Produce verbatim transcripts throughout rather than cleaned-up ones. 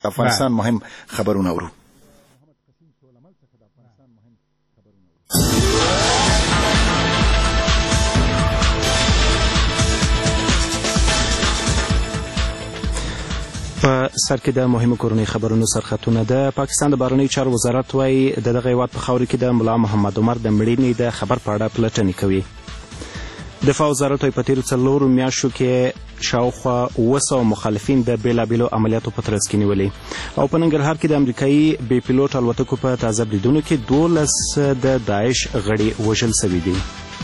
افغانستان مهم خبرونه ورو. په سر کې د مهمو کورنۍ خبرونو سرخطونه. د پاکستان د بهرنیو چارو وزارت وایي د دغه هیواد په خاوره کې د ملا محمد عمر د مړینې د خبر په اړه پلټنې کوي. دفاع وزارت وایي په تېرو څلورو میاشتو کې شاوخوا اوه سوه مخالفین د بېلابېلو عملیاتو په ترڅ کې نیولي. او په ننګرهار کې د امریکایي بې پیلوټ الوتکو په تازه بریدونو کې دولس د داعش غړي وژل سوي دي.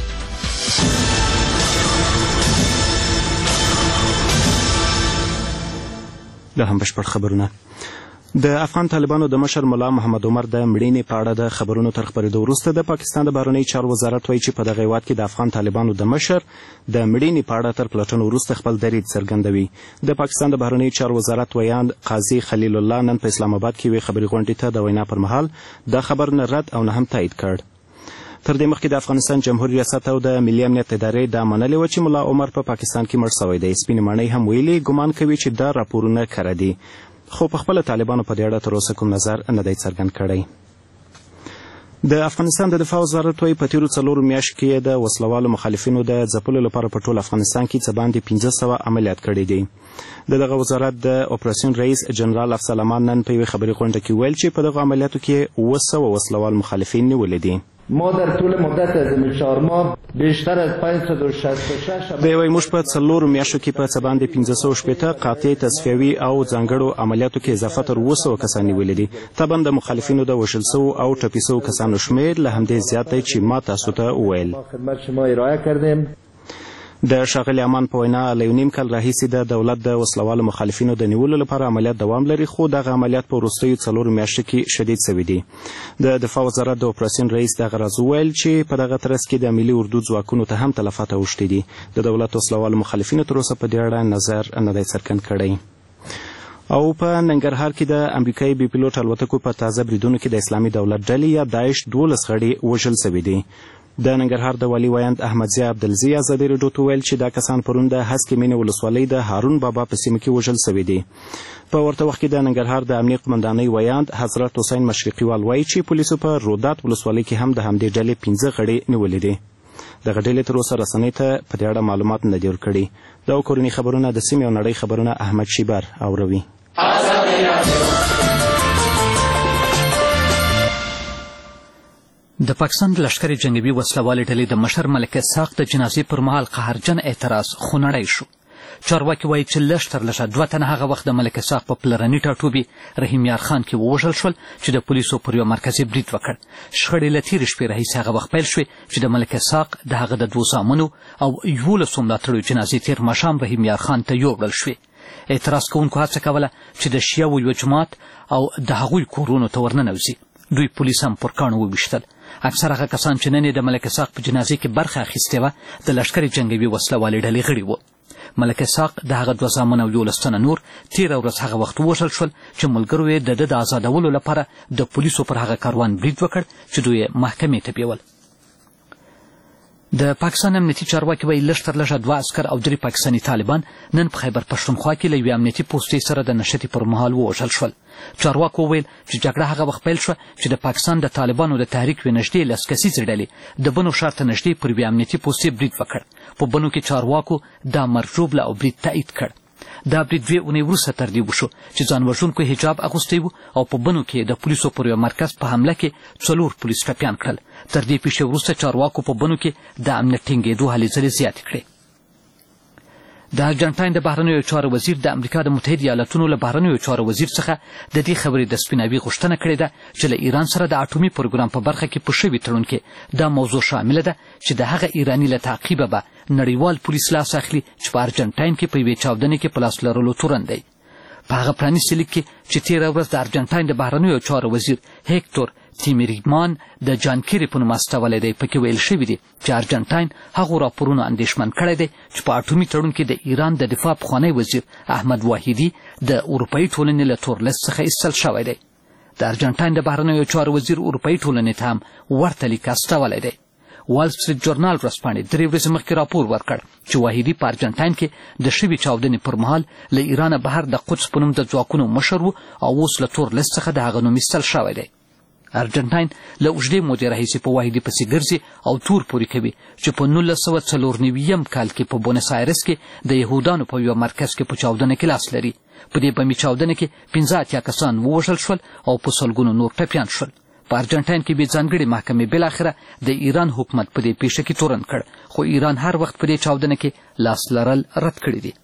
دا هم بشپړ خبرونه. د افغان طالبانو د مشر ملا محمد عمر د مړینې په اړه د خبرونو تر خپرېدو وروسته د پاکستان د بهرنیو چارو وزارت وایي چې په دغه هیواد کې د افغان طالبانو د مشر د مړینې په اړه تر پلټنو وروسته خپل درید څرګندوي. د پاکستان د بهرنیو چارو وزارت ویاند قاضي خلیل الله نن په اسلام آباد کې یوې خبري غونډې ته د وینا پر مهال دا خبر نه رد او نه هم تایید کړ. تر دې مخکې د افغانستان جمهوریت ریاست او د ملي امنیت ادارې دا منلې وه چې ملا عمر په پاکستان کې مړ سوی دی. سپینې ماڼۍ هم ویلي ګمان کوي چې دا راپورونه کره دي، خو په خپله طالبانو په دې اړه تر اوسه کوم نظر نه دی څرګند کړی. د افغانستان د دفاع وزارت وایي په تېرو څلورو میاشتو کې د وسلوالو مخالفینو د ځپلو لپاره په ټول افغانستان کې څه باندې پنځه سوه عملیات کړي دي. د دغه وزارت د اپراسیون رئیس جنرال افضل امان نن په یوې خبري غونډه کې ویل چې په دغه عملیاتو کې اوه سوه وسلوال مخالفین نیولي دي. ما در طول مدت از چهار ماه بیشتر از پانصد و شصت و شش دی وایي موږ په څلورو میاشتو کې په څه باندې پنځه سوه شپېته قاطع تصفیوي او ځانګړو عملیاتو کې اضافه تر اوه سوه کسان نیولي دي. طبعا د مخالفینو د وژل سوو او ټپي سوو کسانو شمېر له همدې زیات دی چې ما تاسو ته وویل. خدمت شما ارائه کردیم. د ښاغلي امان په وینا له یو نیم کال راهیسې د دولت د وسلوالو مخالفینو د نیولو لپاره عملیات دوام لري، خو دغه عملیات په وروستیو څلورو میاشتو کې شدید سوي دي. د دفاع وزارت د اپراسیون رئیس دغه راز وویل چې په دغه ترڅ کې د ملي اردو ځواکونو ته هم تلفات اوښتي دي. د دولت وسلوالو مخالفینو تر اوسه په دې اړه نظر نه دی څرګند کړی. او په ننګرهار کې د امریکایي بې پیلوټ الوتکو په تازه بریدونو کې د اسلامي دولت ډلې یا داعش دولس غړي وژل سوي دي. د ننګرهار د والي ویاند احمدضیاء عبدالزي ازادي راډیو ته وویل چې دا کسان پرون د هسکې مینې ولسوالۍ د هارون بابا په سیمه کې وژل سوي دي. په ورته وخت کې د ننګرهار د امنیې قمندانۍ ویاند حضرت حسین مشرقیوال وایي چې پولیسو په رودات ولسوالۍ کې هم د همدې ډلې پنځه غړي نیولي دي. دغه ډلې تر اوسه رسنۍ ته په دې اړه معلومات نه دي ورکړي. دا کورني خبرونه د سیمې او نړۍ خبرونه احمد شیبر اوروي. د پاکستان د لښکرې جنګوي وسلوالې ډلې د مشر ملک اسحاق د جنازې پر مهال قهرجن اعتراض خونړی شو. چارواکي وایي چې لږ تر لږه دوه تنه هغه وخت د ملک اسحاق په پلرني ټاټوبي رحیم یار خان کې ووژل شول چې د پولیسو پر یو مرکزي برید وکړ. شخړې له تېرې شپې راهیسې هغه وخت پیل شوې چې د ملک اسحاق د هغه د دوو زامنو او یولسو ملاتړو جنازې تېر ماښام رحیم یار خان ته یووړل شوې. اعتراض کوونکو هڅه کوله چې د شیعو یو جماعت او د هغوی کورونو ته ورننوځي. دوی پولیس هم پر کاڼو وویشتل. اکثر هغه کسان چې نن یې د ملک اسحاق په جنازې کې برخه اخیستې وه د لښکرې جنګوي وسلوالې ډلې غړي وو. ملک اسحاق د هغه دوه زامن او یولس تنه نور تېره ورځ هغه وخت ووژل شول چې ملګرو یې د ده د آزادولو لپاره د پولیسو پر هغه کاروان برید وکړ چې دوی یې محکمې ته بیول. د پاکستان امنیتي چارواکي وایي لږ تر لږه دوه عسکر او درې پاکستاني طالبان نن په خیبر پښتونخوا کې له یوې امنیتي پوستې سره د نښتې پر مهال ووژل شول. چارواکو وویل چې جګړه هغه وخت پیل شوه چې د پاکستان د طالبانو د تحریک یوې نږدې لس کسیزې ډلې د بنو ښار ته نږدې پر یوې امنیتي پوستې برید وکړ. په بنو کې چارواکو دا مرجوبله او برید تایید کړ. دا برید دوې اونۍ وروسته تر دې وشو چې ځان وژونکو حجاب اغوستی و او په بنو کې د پولیسو پر یو مرکز په حمله کې څلور پولیس ټپیان کړل. تر دې پیښې وروسته چارواکو په بنو کې د امنیت ټینګېدو هلې ځلې زیاتې کړې. د ارجنټاین د بهرنیو چارو وزیر د امریکا د متحد ایالتونو له بهرنیو چارو وزیر څخه د دې خبرې د سپیناوي غوښتنه کړې ده چې له ایران سره د اټومي پروګرام په برخه کې په شوي تړون کې دا موضوع شامله ده چې د هغه ایراني له تعقیبه به نړیوال پولیس لاس اخلي چې په ارجنټاین کې په یوې چاودنې کې په لاس لرلو تورن دی. په هغه پرانیستي لیک کې چې تېره ورځ د ارجنټاین د بهرنیو چارو وزیر هیکتور تیمریمان د جان کیري په نوم استولی دی پکې ویل شوي دي چې ارجنټاین هغو راپورونو اندېښمن کړی دی چې په اټومي تړون کې د ایران د دفاع پخوانی وزیر احمد واحدي د اروپایي ټولنې له تورلست څخه ایستل شوی دی. د ارجنټاین د بهرنیو چارو وزیر اروپایي ټولنې ته هم ورته لیک استولی دی. وال سټریټ جورنال ورځپاڼې درې ورځې مخکې راپور ورکړ چې واحدي په ارجنټاین کې د شوې چاودنې پر مهال له ایرانه بهر د قدس په نوم د ځواکونو مشر و او اوس له تور لیست څخه د هغه نوم ایستل شوی دی. ارجنټاین له اوږدې مودې راهیسې په واحدي پسې ګرځي او تور پورې کوي چې په نولس سوه څلور نوي کال کې په بونس آیرس کې د یهودانو په یوه مرکز کې په چاودنه کې لاس لري. په دې بمي چاودنه کې پنځه اتیا کسان ووژل شول او په سلګونو نور ټپیان شول. په ارجنټاین کې بې ځانګړې محکمې بالاخره د ایران حکومت په دې پیښه کې تورن کړ، خو ایران هر وخت په دې چاودنه کې لاس لرل رد کړي دي.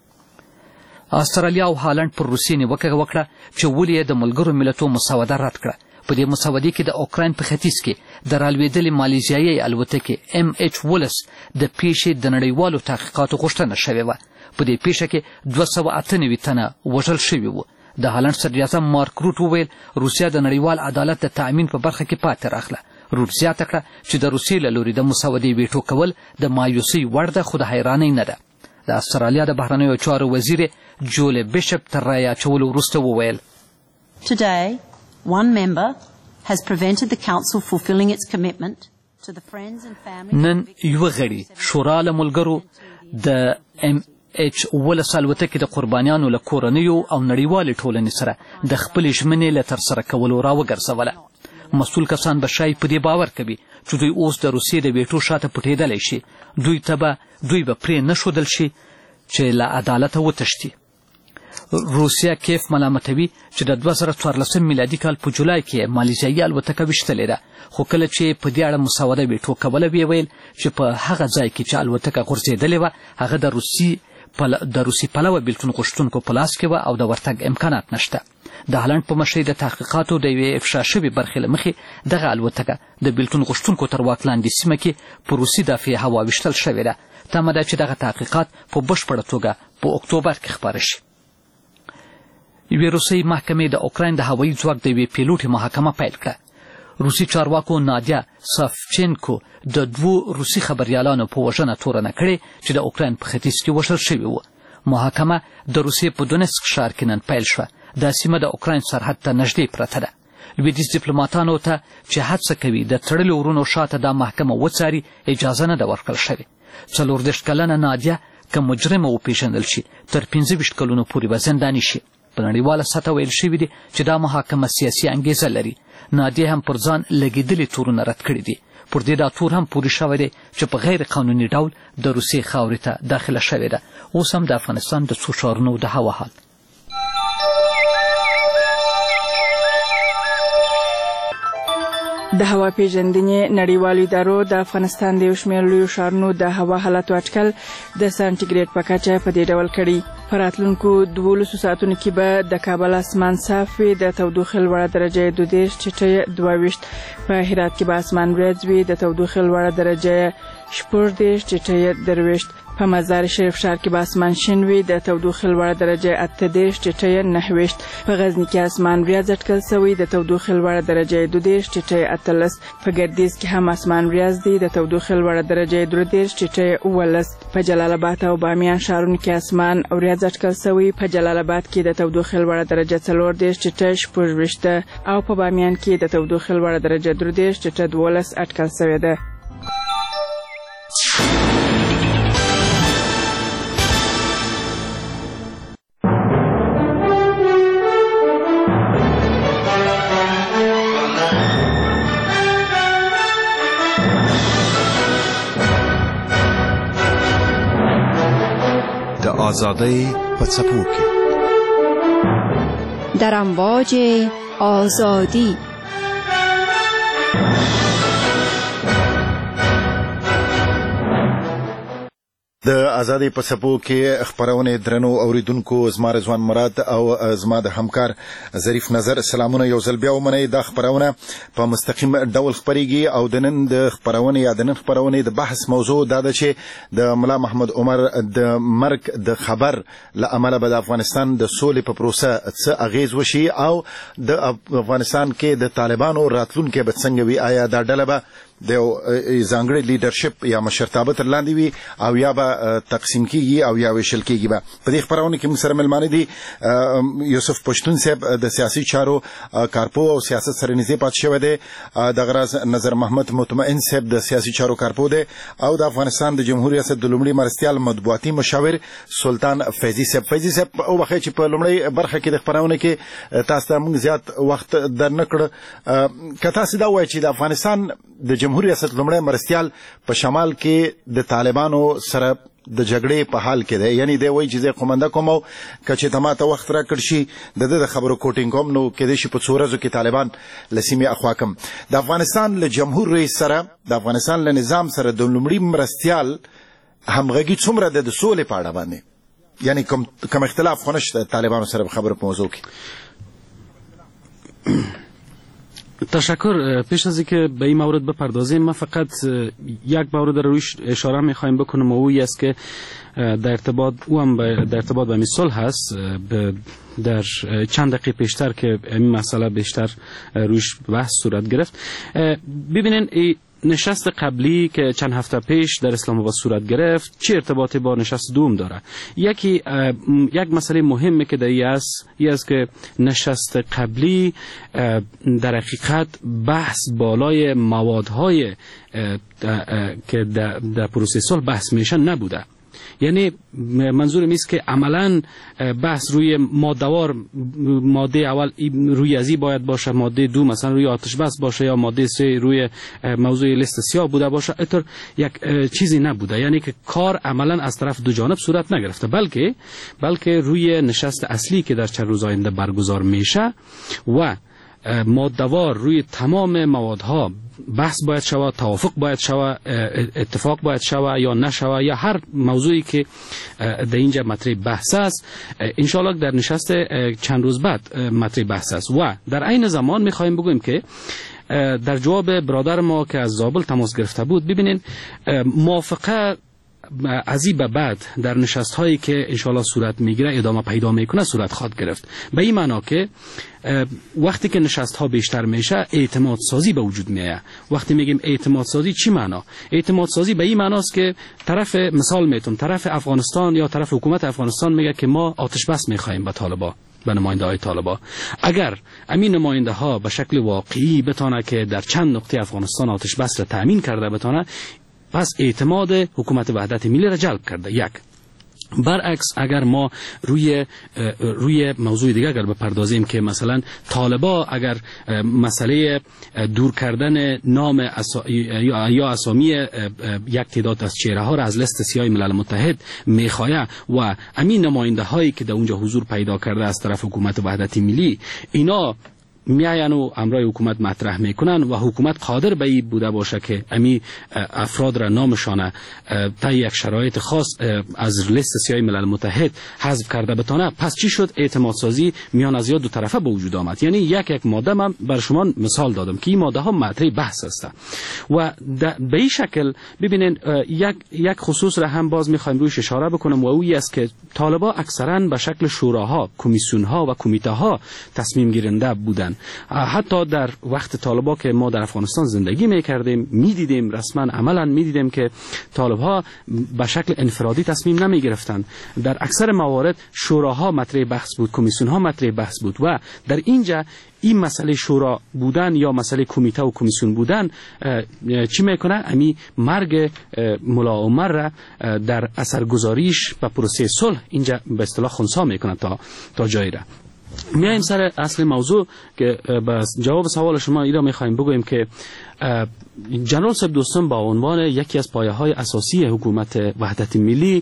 استرالیا او هالند پر روسیې نیوکه وکړه چې ولې یې د ملګرو ملتونو مسوده رد کړه. په دې مسودې کې د اوکراین په ختیځ کې د رالوېدلې مالیزیایي الوتکې ام ایچ ولس د پیښې د نړیوالو تحقیقاتو غوښتنه شوې وه. په دې پیښه کې دوه سوه اته نوي تنه وژل شوي وو. د هالند صدراعظم مارک روت وویل روسیه د نړیوال عدالت د تأمین په برخه کې پاتې راغله. روت زیاته کړه چې د روسیې له لوري د مسودې ویټو کول د مایوسۍ وړ ده، خو د حیرانۍ نه ده. د استرالیا د بهرنیو چارو وزیر جولې بیشپ تر رایې اچولو وروسته وویل Today, one member has prevented the council fulfilling its commitment to the friends and family. نن یوه غړي شورا له ملګرو د ام ایچ ولس الوتکې د قربانیانو له کورنیو او نړیوالې ټولنې سره د خپلې ژمنې له ترسره کولو راوګرځوله. مسؤل کسان به شاید په دې باور کوي چې دوی اوس د روسیې د ویټو شاته پټېدلی شي. دوی ته به دوی به پرې نه ښودل شي چې له عدالته وتښتي. روسیه کیف ملامتوي چې د دوه زره څوارلسم میلادي کال په جولای کې مالیزیایي الوتکه ویشتلې ده، خو کله چې په دې اړه مسوده ویټو کوله ویې ویل چې په هغه ځای کې چې الوتکه غورځېدلې وه هغه د روسي د روسي پلوه بېلتون غوښتونکو په لاس کې وه او د ورتګ امکانات نشته. د هالند په مشرۍ د تحقیقاتو د یوې افشا شوې برخې له مخې دغه الوتکه د بېلتون غوښتونکو تر واک لاندې سیمه کې په روسي دافعې هوا ویشتل شوې ده. تمه ده چې دغه تحقیقات په بشپړه توګه په اکتوبر کې خپاره شي. یوې روسۍ محکمې د اوکراین د هوایي ځواک د یوې پیلوټې محاکمه پیل کړه. روسي چارواکو نادیا سافچینکو د دوو روسي خبریالانو په وژنه تورنه کړې چې د اوکراین په ختیځ کې وژل شوي وو. محاکمه د روسیې په دونسک ښار کې نن پیل شوه. دا سیمه د اوکراین سرحد ته نږدې پرته ده. لویدیځ ډیپلوماتانو ته چې هڅه کوي د تړلو ورونو شاته دا محکمه وڅاري اجازه نه ده ورکړل شوې. څلور دېرش کلنه نادیا که مجرمه وپېژندل شي تر پنځه ویشت کلونو پورې به زنداني شي. په نړیواله سطحه ویل شوي دي چې دا محاکمه سیاسي انګیزه لري. نادیه هم پر ځان لګېدلي تورونه رد کړي دي. پر دې دا تور هم پورې شوی دی چې په غیر قانوني ډول د روسیې خاورې ته داخله شوې ده. اوس هم د افغانستان د څو ښارونو د هوا حال. د هوا پیژندنې نړیوالو ادارو د افغانستان د یو شمېر لویو ښارونو د هوا حالاتو اټکل د سانټیګریډ په کچه په دې ډول کړي. په راتلونکو دولسو ساعتونو کې به د کابل اسمان صاف وي، د تودوخې لوړه درجه یې دوه دېرش ټیټه دوه ویشت، په هرات کې به اسمان وریځ وي، د تودوخې لوړه درجه یې شپږ دېرش ټیټه درویشت، په مزار شریف ښار کې به اسمان شین وي، د تودوخې لوړه درجه یې اته دېرش ټیټه نهه ویشت، په غزني کې اسمان وریځ اټکل شوی، د تودوخې لوړه درجه یې دوه دېرش ټیټه اتلس، په ګردیز کې هم اسمان وریځ دی، د تودوخې لوړه درجه یې درې دېرش ټیټه اوولس، په جلال آباد او بامیان ښارونو کې اسمان وریځ اټکل شوی، په جلال آباد کې د تودوخې لوړه درجه څلور دېرش ټیټه شپږ ویشت او په بامیان کې د تودوخې لوړه درجه درې دېرش ټیټه دولس اټکل شوې ده. آزادی په څپو کې در امواج آزادی. د ازادۍ په څپو کې خپرونې درنو اوریدونکو، زما رضوان مراد او زما د همکار ظریف نظر سلامونه یو ځل بیا ومنئ. دا خپرونه په مستقیم ډول خپریږي او د نن د خپرونې یا د نن خپرونې د بحث موضوع دا ده چې د ملا محمد عمر د مرګ د خبر له امله به د افغانستان د سولې په پروسه څه اغیز وشي او د افغانستان کې د طالبانو راتلونکی به څنګه وي. آیا دا ډله به د ځانګړي لیډرشپ یا مشرتابه تر لاندې وي او یا به تقسیم کیږي او یا ویشل کیږي. به په دې خبرونه کې موږ سره ملمانه دي یوسف پښتون صاحب د سیاسي چارو کارپو او سیاست سره نږدې پاتې شوی دی، د غراز نظر محمد مطمئن صاحب د سیاسي چارو کارپو دی، او د افغانستان د جمهوریت ریاست د لومړي مرستیال مطبوعاتي مشاور سلطان فیضي صاحب. فیضي صاحب او بخیر چې په لومړی برخه کې د خبرونه کې تاسو ته موږ زیات وخت در نکړ، کته سیدا وایي چې د افغانستان د جمهوریت ریاست لومړی مرستیال په شمال کې د طالبانو سره د جګړې په حال کې دی، یعنی دی وایي چې زه قومنده کوم او کچې ته ماته وخت راکړ شي د ده د خبرو کوټینګ کوم نو کېدای شي په څو ورځو کې طالبان له سیمې اخوا کم. د افغانستان له جمهور رئیس سره د افغانستان له نظام سره د لومړي مرستیال همغږي څومره ده د سولې په اړه باندې، یعنی کوم کوم اختلاف خو نشته طالبانو سره خبرو په موضوع کې؟ تشکر. پیش از اینکه به این مورد بپردازیم من فقط یک مورد رویش اشاره میخوایم بکنم و اوی است که در ارتباط او هم در ارتباط به صلح هست. در چند دقیقه پیشتر که این مسئله بیشتر رویش بحث صورت گرفت، ببینین نشست قبلی که چند هفته پیش در اسلام آباد صورت گرفت چه ارتباطی با نشست دوم داره؟ یکی یک مسئله مهمه که در این است این است که نشست قبلی در حقیقت بحث بالای موادهای که در پروسه صلح بحث میشن نبوده. یعنی منظورم است که عملا بحث روی مادهوار، ماده اول روی ازی باید باشه، ماده دو مثلا روی آتش بس باشه یا ماده سه روی موضوع لیست سیاه بوده باشه، اینطور یک چیزی نبوده. یعنی که کار عملا از طرف دو جانب صورت نگرفته، بلکه بلکه روی نشست اصلی که در چند روز آینده برگزار میشه و مادهوار روی تمام موادها بحث باید شود، توافق باید شود، اتفاق باید شود یا نشود یا هر موضوعی که در اینجا مطرح بحث است انشاءالله در نشست چند روز بعد مطرح بحث است. و در عین زمان میخوایم بگویم که در جواب برادر ما که از زابل تماس گرفته بود، ببینین موافقه از این به بعد در نشست هایی که انشاءالله صورت میگیره ادامه پیدا میکنه صورت خواهد گرفت. به این معنا که وقتی که نشست ها بیشتر میشه اعتماد سازی به وجود میاد. وقتی میگیم اعتماد سازی چی معنا؟ اعتماد سازی به این معناست که طرف مثال میتونم طرف افغانستان یا طرف حکومت افغانستان میگه که ما آتش بس میخوایم به طالبان، به نماینده های طالبان. اگر امین نماینده ها به شکل واقعی بتونه که در چند نقطه افغانستان آتش بس را تامین کرده بتونه، پس اعتماد حکومت وحدت ملی را جلب کرده. یک برعکس اگر ما روی روی موضوع دیگه اگر بپردازیم که مثلا طالبا اگر مسئله دور کردن نام اسا یا اسامی یک تعداد از چهره ها را از لیست سیاه ملل متحد میخواه و امین نماینده هایی که در اونجا حضور پیدا کرده از طرف حکومت وحدت ملی اینا میاین و امرای حکومت مطرح میکنن و حکومت قادر به این بوده باشه که امی افراد را نامشانه تا یک شرایط خاص از لیست سیاه ملل متحد حذف کرده بتونه، پس چی شد؟ اعتماد سازی میان از دو طرفه به وجود آمد. یعنی یک یک ماده من بر شما مثال دادم که این ماده ها مطرح بحث است و به این شکل ببینین یک یک خصوص را هم باز میخوایم رویش اشاره بکنم و اویی است که طالبا اکثرا به شکل شوراها، کمیسیون ها و کمیته ها تصمیم گیرنده بودن. حتی در وقت طالبا که ما در افغانستان زندگی میکردیم میدیدیم رسما عملا میدیدیم که طالبها به شکل انفرادی تصمیم نمی گرفتن. در اکثر موارد شوراها مطرح بحث بود، کمیسیون ها مطرح بحث بود و در اینجا این مسئله شورا بودن یا مسئله کمیته و کمیسیون بودن چی میکنه؟ امی مرگ ملا عمر را در اثرگذاریش به پروسه صلح اینجا به اصطلاح خنثی میکنه تا تا جایی را. میایم سر اصل موضوع که بس جواب سوال شما ایرا میخوایم بگویم که جنرال صاحب دوستان با عنوان یکی از پایه های اساسی حکومت وحدت ملی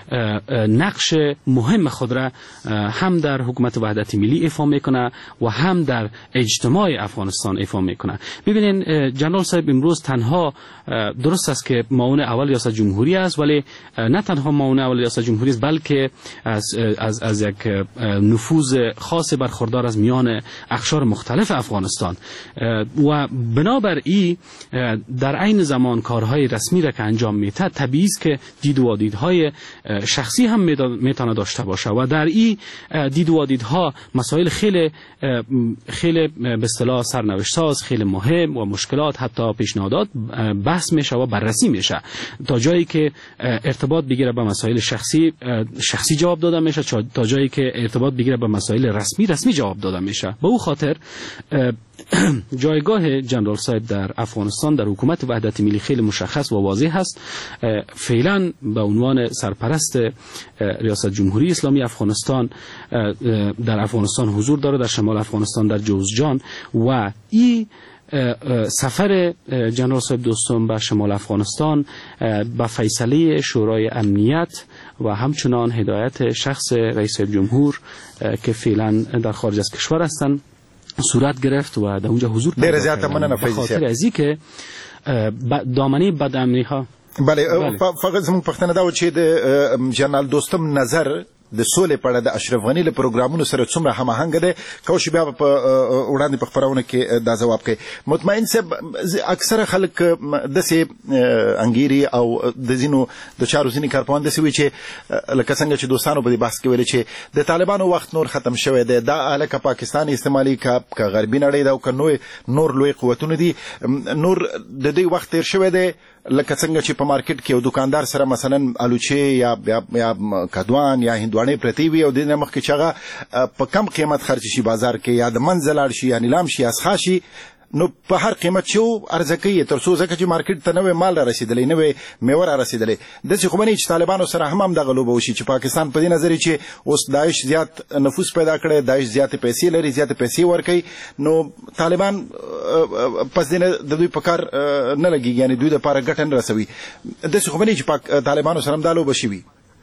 نقش مهم خود را هم در حکومت وحدت ملی ایفا میکنه و هم در اجتماع افغانستان ایفا میکنه. ببینین جنرال صاحب امروز تنها درست است که معاون اول ریاست جمهوری است، ولی نه تنها معاون اول ریاست جمهوری است بلکه از از از یک نفوذ خاص برخوردار از میان اقشار مختلف افغانستان و بنابراین ای در عین زمان کارهای رسمی را که انجام میده طبیعی است که دید و دیدهای شخصی هم میتونه داشته باشه و در این دید و دیدها مسائل خیلی خیلی به اصطلاح سرنوشت ساز، خیلی مهم و مشکلات، حتی پیشنهادات بحث میشه و بررسی میشه تا جایی که ارتباط بگیره به مسائل شخصی شخصی جواب داده میشه، تا جایی که ارتباط بگیره به مسائل رسمی رسمی جواب داده میشه. به او خاطر جایگاه جنرال صاحب در افغانستان در حکومت وحدت ملی خیلی مشخص و واضح هست. فعلا به عنوان سرپرست ریاست جمهوری اسلامی افغانستان در افغانستان حضور داره، در شمال افغانستان در جوزجان، و این سفر جنرال صاحب دوستم به شمال افغانستان به فیصله شورای امنیت و همچنان هدایت شخص رئیس جمهور که فعلا در خارج از کشور هستند صورت گرفت و در اونجا حضور پیدا کرد. به خاطر از اینکه دامنه بدامنی ها بله فقط زموږ پښتنه دا و چې د جنرال دوستم نظر د سولې په اړه د اشرف غني له پروګرامونو سره څومره هماهنګ دی، کوشش بیا په وړاندې په خپرونه کې دا ځواب کوي. مطمئن صاحب اکثره خلک داسې انګیري او د ځینو د چارو ځینې کارپوهان داسې وایي چې لکه څنګه چې دوستانو په دې بحث کې ویلي چې د طالبانو وخت نور ختم شوی دی، دا هلکه پاکستان استعمالي که غربي نړۍ ده او که نور لوی قوتونه دي، نور د دوی وخت تیر شوی دی. لکه څنګه چې په مارکیټ کې یو دکاندار سره مثلا الوچې یا یا کدوان یا هندوانې پرتې وي او د دې مخکې چې هغه په کم قیمت خرڅ شي بازار کې یا د منځه لاړ شي یا نیلام شي یا اسخا شي، نو په هر قیمت چې عرضه کوي تر څو ځکه چې مارکیټ ته نوې مال را رسېدلی، نوې میوه را رسېدلی. داسې خو به نه وي چې طالبانو سره هم همدغه لوبه وشي چې پاکستان په دې نظر چې اوس داعش زیات نفوذ پیدا کړی، داعش زیاتې پیسې لري، زیاتې پیسې ورکوي، نو طالبان پس دې نه د دوی په کار نه لګېږي، یعنې دوی دپاره ګټه نه رسوي. داسې خو به نه وي چې طالبانو سره هم دا لوبه شوي.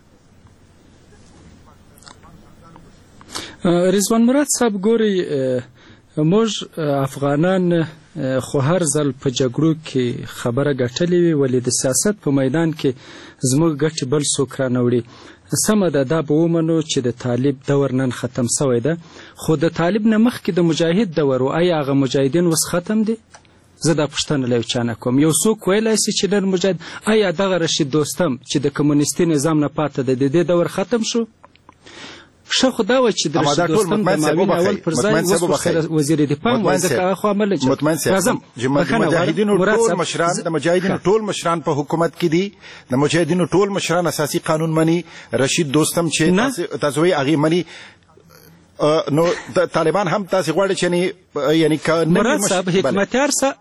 رضوان مراد صاحب ګوري موږ افغانان خو هر ځل په جګړو کې خبره ګټلې وي، ولې د سیاست په میدان کې زموږ ګټې بل څوک رانوړي. سمه ده، دا به ومنو چې د طالب دور نن ختم سوی ده، خو د طالب نه مخکې د مجاهد دور و. آیا هغه مجاهدین اوس ختم دي؟ زه دا پوښتنه له یو چا نه کوم. یو څوک ویلی سي چې نن مجاهد، آیا دغه رشید دوستم چې د کمونیستي نظام نه پاته ده د دې دور ختم شو؟ ښه خو دا وه چې د رشید دوستم د ماوین اول پر ځای اوس ورسره وزیر دفاع و، ځکه هغه خو عمل چې راځم د مجاهدینو ټول مشران په حکومت کې دي، د مجاهدینو ټول مشران اساسي قانون مني، رشید دوستم چې تاسو وایي هغې مني، نو طالبان هم تاسې غواړئ چې یعنې مراد صاحب حکمتیار صاحب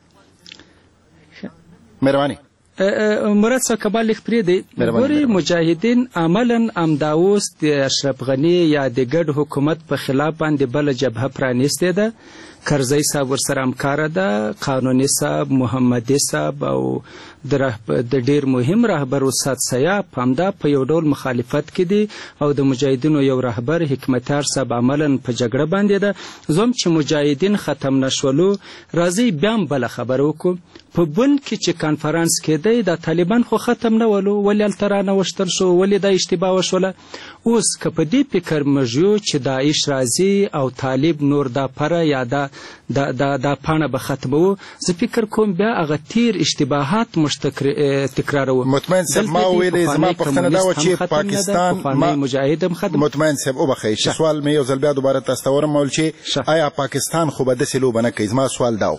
مهرباني مراد صاحب کبال لیک پرېږدئ. ګورې مجاهدین عملا همدا اوس د اشرف غني یا د ګډ حکومت په خلاف باندې بله جبهه پرانیستې ده. کرزی صاحب ورسره همکاره ده، قانوني صاحب، محمدي صاحب او د ډیر مهم رهبر استاد سیاف همدا په یو ډول مخالفت کې دي، او د مجاهدینو یو رهبر حکمتیار صاحب عملا په جګړه باندې ده. زم چې مجاهدین ختم نشولو، راځئ بیا هم بله خبره وکړو. په بن کې چې کانفرانس کېدی د طالبان خو ختم نه ولو، ولې هلته رانوښتل شو، ولې دا اشتباه وشوله؟ اوس که په دې فکر موږ یو چې داعش راځي او طالب نور دا پره یا دا دا دا دا پاڼه به ختموو، زه فکر کوم بیا هغه تیر اشتباهات موږ تکراروو. مطمئن صاحب ما ویلې زما پوښتنه دا وه چې پاکستان مجاهد هم ختم. مطمئن صاحب وبخئ چې سوال مې یو ځل بیا دوباره تاسو ته ورمول چې آیا پاکستان خو به داسې لوبه نه کوي؟ زما سوال دا و.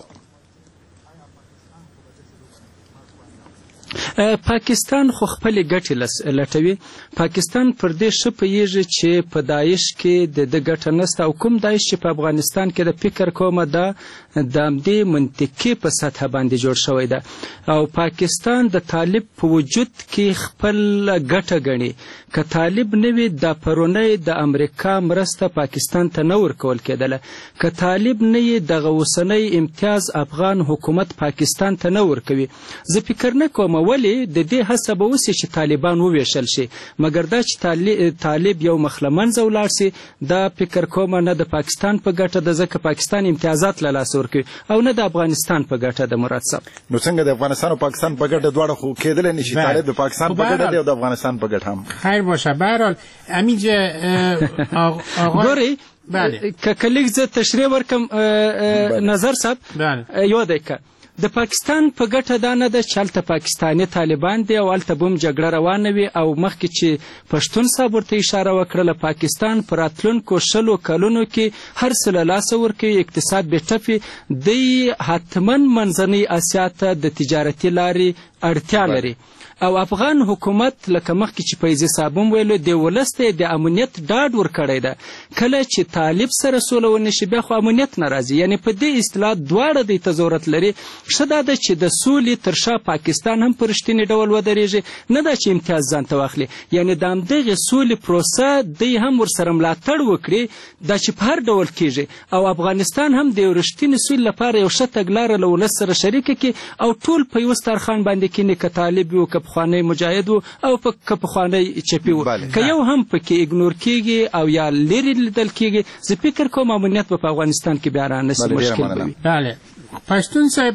پاکستان خو خپلې ګټې لټوي. پاکستان پر دې ښه پوهېږي چې په داعش کې د ده ګټه نشته، او کوم داعش چې په افغانستان کې د فکر کومه ده د همدې منطقې په سطحه باندې جوړ شوی ده، او پاکستان د طالب په وجود کې خپل ګټه ګڼي. که طالب نه وي دا پرونی د امریکا مرسته پاکستان ته نه ورکول کېدله، که طالب نه وي دغه اوسنی امتیاز افغان حکومت پاکستان ته نه ورکوي. زه فکر نه کوم ولې د دې هڅه به وسي چې طالبان وویشل شي، مګر دا چې طالب یو مخ له منځه ولاړ سي، دا فکر کومه نه د پاکستان په ګټه ده، ځکه پاکستان امتیازات له لاسه ورکوي، او نه د افغانستان په ګټه ده. مراد صاحب نو څنګه د افغانستان او پاکستان په ګټه دواړه خو کېدلی نه شي؟ طالب د پاکستان په ګټه دی او د افغانستان په ګټه هم. خیر باشه. به هر حال همینجا ګورئ که که لږ زه تشریح ورکړم نظر صاحب، یو دقیقه د پاکستان په ګټه دا نه ده چې هلته پاکستاني طالبان دي او هلته به هم جګړه روانه وي او مخکې چې پښتون صاحب ورته اشاره وکړله پاکستان په راتلونکو شلو کلونو کې هر څه له لاسه ورکوي اقتصاد بې ټپي دی حتما منځنۍ اسیا ته د تجارتي لارې اړتیا لري او افغان حکومت لکه مخکې چې فیضي صاحب هم ویلو د ولس ته د امنیت ډاډ ورکړی ده کله چې طالب سره سوله ونه شي بیا خو امنیت نه راځي یعنې په دې اصطلاح دواړه دوی ته ضرورت لري ښه دا ده چې د سولې تر شا پاکستان هم په رښتینې ډول ودرېږي نه ده چې امتیاز ځان ته واخلي یعنې د همدغې سولې پروسه دوی هم ورسره ملاتړ وکړي دا چې په هر ډول کېږي او افغانستان هم د یو رښتینې سولې لپاره یو ښه تګلاره له ولس سره شریکه کړي او ټول په یو سترخوان باندې کښېني که طالب وي او که پخوانی مجاهد و او که پخوانی چپي و که یو هم پکې اګنور کېږي او یا لرې لیدل کېږي زه فکر کوم امنیت به په افغانستان کې بیا رانسي مشکل به وي. بله پشتون صاحب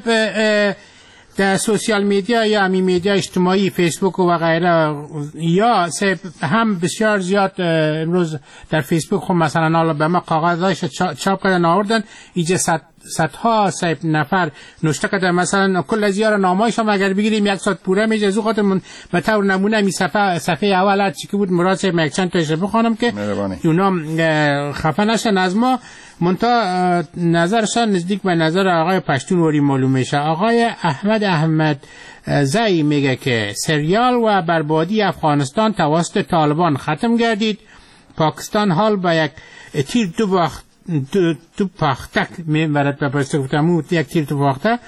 در سوشیال میدیا یا امی میدیا اجتماعی فیسبوک و غیره یا صاحب هم بسیار زیاد امروز در فیسبوک خب مثلا حالا به ما کاغذاش چاپ کردن آوردن ایجا صد صدها صاحب نفر نوشته کردن مثلا کل از یار نامایش هم اگر بگیریم یک ساعت پوره میشه زو خاطر من به طور نمونه می صفحه صفحه اول هر چی که بود مراد صاحب یک چند تاش بخوانم که اونا خفه نشن از ما منتها نظرشان نزدیک به نظر آقای پشتون وری معلوم میشه. آقای احمد احمد زئی میگه که سریال و بربادی افغانستان توسط طالبان ختم گردید پاکستان حال به یک تیر دو وقت دو, دو پاختک میبرد به پرسته گفتم یک تیر دو پاختک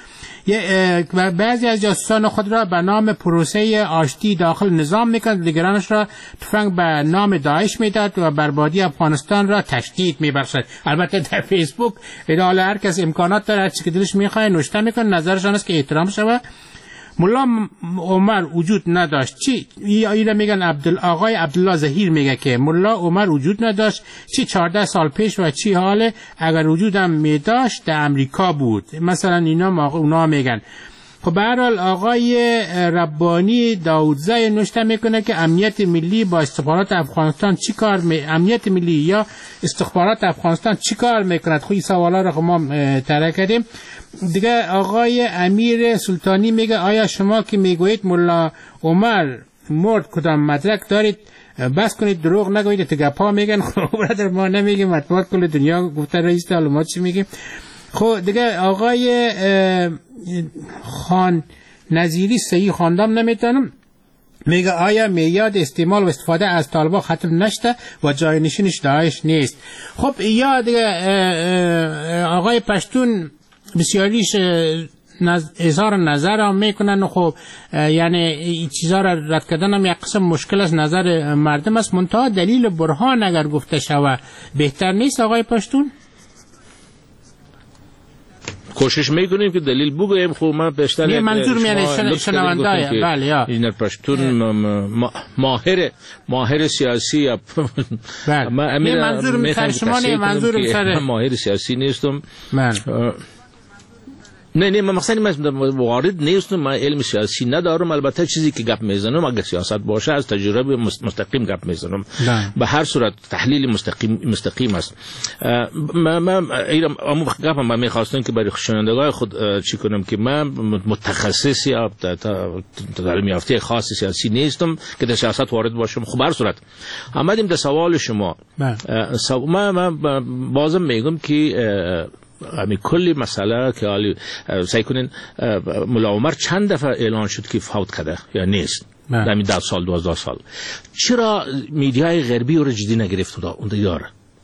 بعضی از جاسوسان خود را به نام پروسه آشتی داخل نظام میکند دیگرانش را تفنگ به نام داعش میداد و بربادی افغانستان را تشدید میبخشد. البته در فیسبوک ادعای هر کس امکانات داره هر چی که دلش میخواد نوشته میکنه نظرشان است که احترام شود. ملا عمر وجود نداشت چی یا اینا میگن عبدال آقای عبدالله ظهیر میگه که ملا عمر وجود نداشت چی چهارده سال پیش و چی حاله اگر وجودم میداشت در امریکا بود مثلا اینا اونا میگن. خب به هر حال آقای ربانی داودزای نوشته میکنه که امنیت ملی با استخبارات افغانستان چی کار می امنیت ملی یا استخبارات افغانستان چی کار میکند خب این سوالا رو ما طرح کردیم دیگه. آقای امیر سلطانی میگه آیا شما که میگویید ملا عمر مرد کدام مدرک دارید بس کنید دروغ نگویید تگپا میگن خب برادر ما نمیگیم مطبوعات کل دنیا گفته رئیس علامات چی میگیم. خب دیگه آقای خان نظیری صحیح خواندم نمیتونم میگه آیا میاد استعمال و استفاده از طالبان ختم نشده و جای نشینش داعش نیست. خب یا دیگه آقای پشتون بسیاریش اظهار نظر هم میکنن خب یعنی این چیزا را رد کردن هم یک قسم مشکل از نظر مردم است منتها دلیل برهان اگر گفته شوه بهتر نیست. آقای پشتون کوشش میکنیم که دلیل بگوییم خب من بیشتر نه منظور میانه شنوندای بله یا این پشتون ماهر ماهر سیاسی بله منظور میخوام شما نه منظور میخوام ماهر سیاسی نیستم نه نه من مقصدی من وارد نیستم من علم سیاسی ندارم البته چیزی که گپ میزنم اگه سیاست باشه از تجربه مستقیم گپ میزنم به هر صورت تحلیل مستقیم مستقیم است. من من اما گپم من میخواستم که برای شنوندگان خود چی کنم که من متخصص یا تعلیم یافته خاص سیاسی نیستم که در سیاست وارد باشم. خب به هر صورت آمدیم در سوال شما من من بازم میگم که امی کلی مسئله که حالی سعی کنین ملا عمر چند دفعه اعلان شد که فوت کرده یا نیست در این ده سال دوازده سال چرا میدیای غربی رو جدی نگرفت اون داره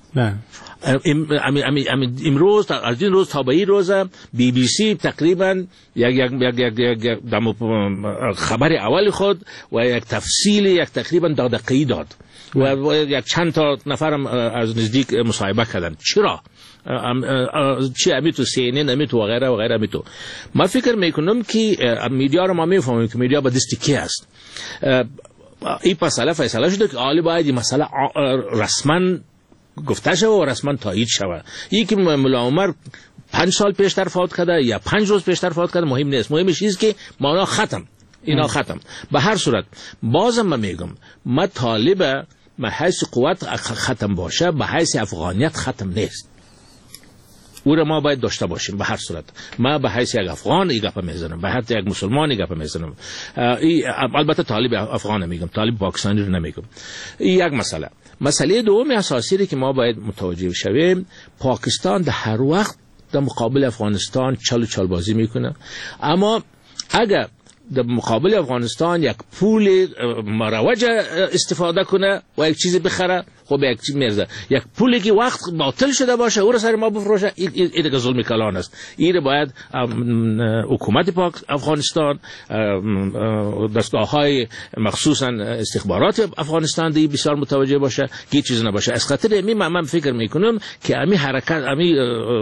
امروز از این روز تا به این روز بی بی سی تقریبا یک یک یک یک خبر اول خود و یک تفصیل یک تقریبا دقیقی داد و یک چند تا نفرم از نزدیک مصاحبه کردن. چرا چی امی تو سی ان ان امی تو و غیره و غیره امی تو من فکر میکنم که میدیا رو ما میفهمیم که میدیا با دستی کی است. این مسئله فیصله شده که آلی باید این مسئله رسما گفته شود و رسما تایید شود. یکی ملا عمر پنج سال پیشتر فوت کرده یا پنج روز پیشتر فوت کرده مهم نیست. مهمش چیز که ما ختم اینا ختم. به هر صورت بازم من میگم ما طالب ما حیث قوت ختم باشه به حیث افغانیت ختم نیست. او را ما باید داشته باشیم. به هر صورت ما به حیث یک افغان این گپ میزنم، به حیث یک مسلمان این گپ میزنم. البته طالب افغان میگم، طالب پاکستانی رو نمیگم. این یک مسئله. مسئله دوم اساسی که ما باید متوجه شویم، پاکستان در هر وقت در مقابل افغانستان چل و چل بازی میکنه، اما اگر در مقابل افغانستان یک پول مروج استفاده کنه و یک چیز بخره، خب یک چیز میرزه، یک پولی که وقت باطل شده باشه او را سر ما بفروشه، این دیگه ظلم کلان است. این باید حکومت پاک افغانستان، دستگاه‌های مخصوصا استخبارات افغانستان دی بسیار متوجه باشه که چیز نباشه. از خاطر می من فکر میکنم که امی حرکت امی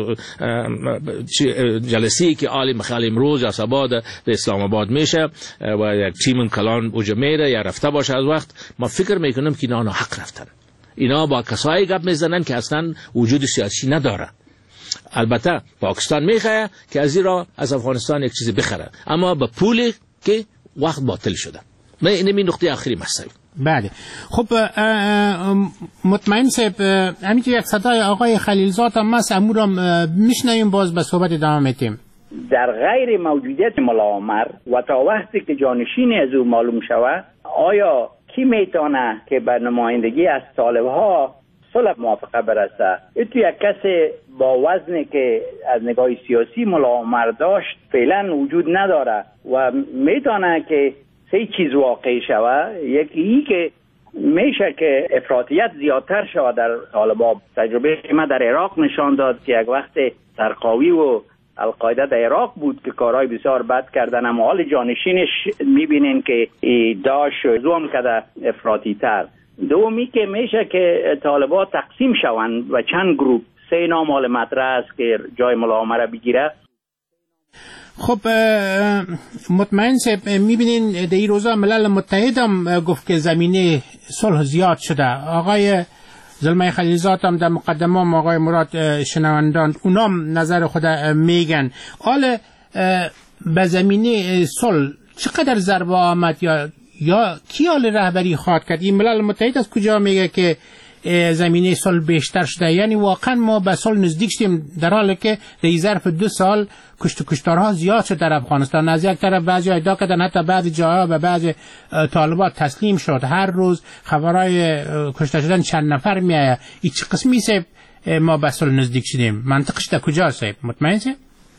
جلسه‌ای که عالی مخال امروز یا سبا در اسلام آباد میشه و یک تیم کلان اوجا میره یا رفته باشه، از وقت ما فکر میکنم که اینا حق رفتن. اینا با کسایی گپ میزنن که اصلا وجود سیاسی نداره. البته پاکستان میخواه که از این را از افغانستان یک چیزی بخره، اما با پولی که وقت باطل شده. من این می نقطه آخری مسئله. بله خب مطمئن صاحب، همین یک صدای آقای خلیلزاد هم هست، امور هم میشنویم، باز به صحبت ادامه میدیم. در غیر موجودیت ملا عمر و تا وقتی که جانشین از او معلوم شود، آیا کی میتونه که به نمایندگی از طالبها صلح موافقه برسه؟ تو یک کس با وزنی که از نگاه سیاسی ملا عمر داشت فعلا وجود نداره و میتونه که سه چیز واقع شود. یکی ای که میشه که افراطیت زیادتر شود در طالبان. تجربه ما در عراق نشان داد که یک وقت سرقاوی و القاعده در عراق بود که کارهای بسیار بد کردن، اما حال جانشینش میبینین که داعش زوم کرده افراطی تر. دومی که میشه که طالبان تقسیم شوند و چند گروپ، سه نام حال مطرح است که جای ملا عمر بگیره. خب مطمئن صاحب، میبینین در این روزا ملل متحد هم گفت که زمینه صلح زیاد شده. آقای زلمه خلیلزاد هم در مقدمه هم آقای مراد شنوندان اونام نظر خود میگن. حال به زمینه صلح چقدر ضربه آمد یا یا کی حال رهبری خواهد کرد؟ این ملل متحد از کجا میگه که زمینه صلح بیشتر شده؟ یعنی واقعا ما به صلح نزدیک شدیم در حالی که در ظرف دو سال کشت و کشتارها زیاد شد در افغانستان. از یک طرف بعضی ادعا کردن حتی بعضی جاها به بعضی طالبان تسلیم شد. هر روز خبرهای کشته شدن چند نفر میآید. این چه قسمی است ما به صلح نزدیک شدیم؟ منطقش در کجا است؟ مطمئن است؟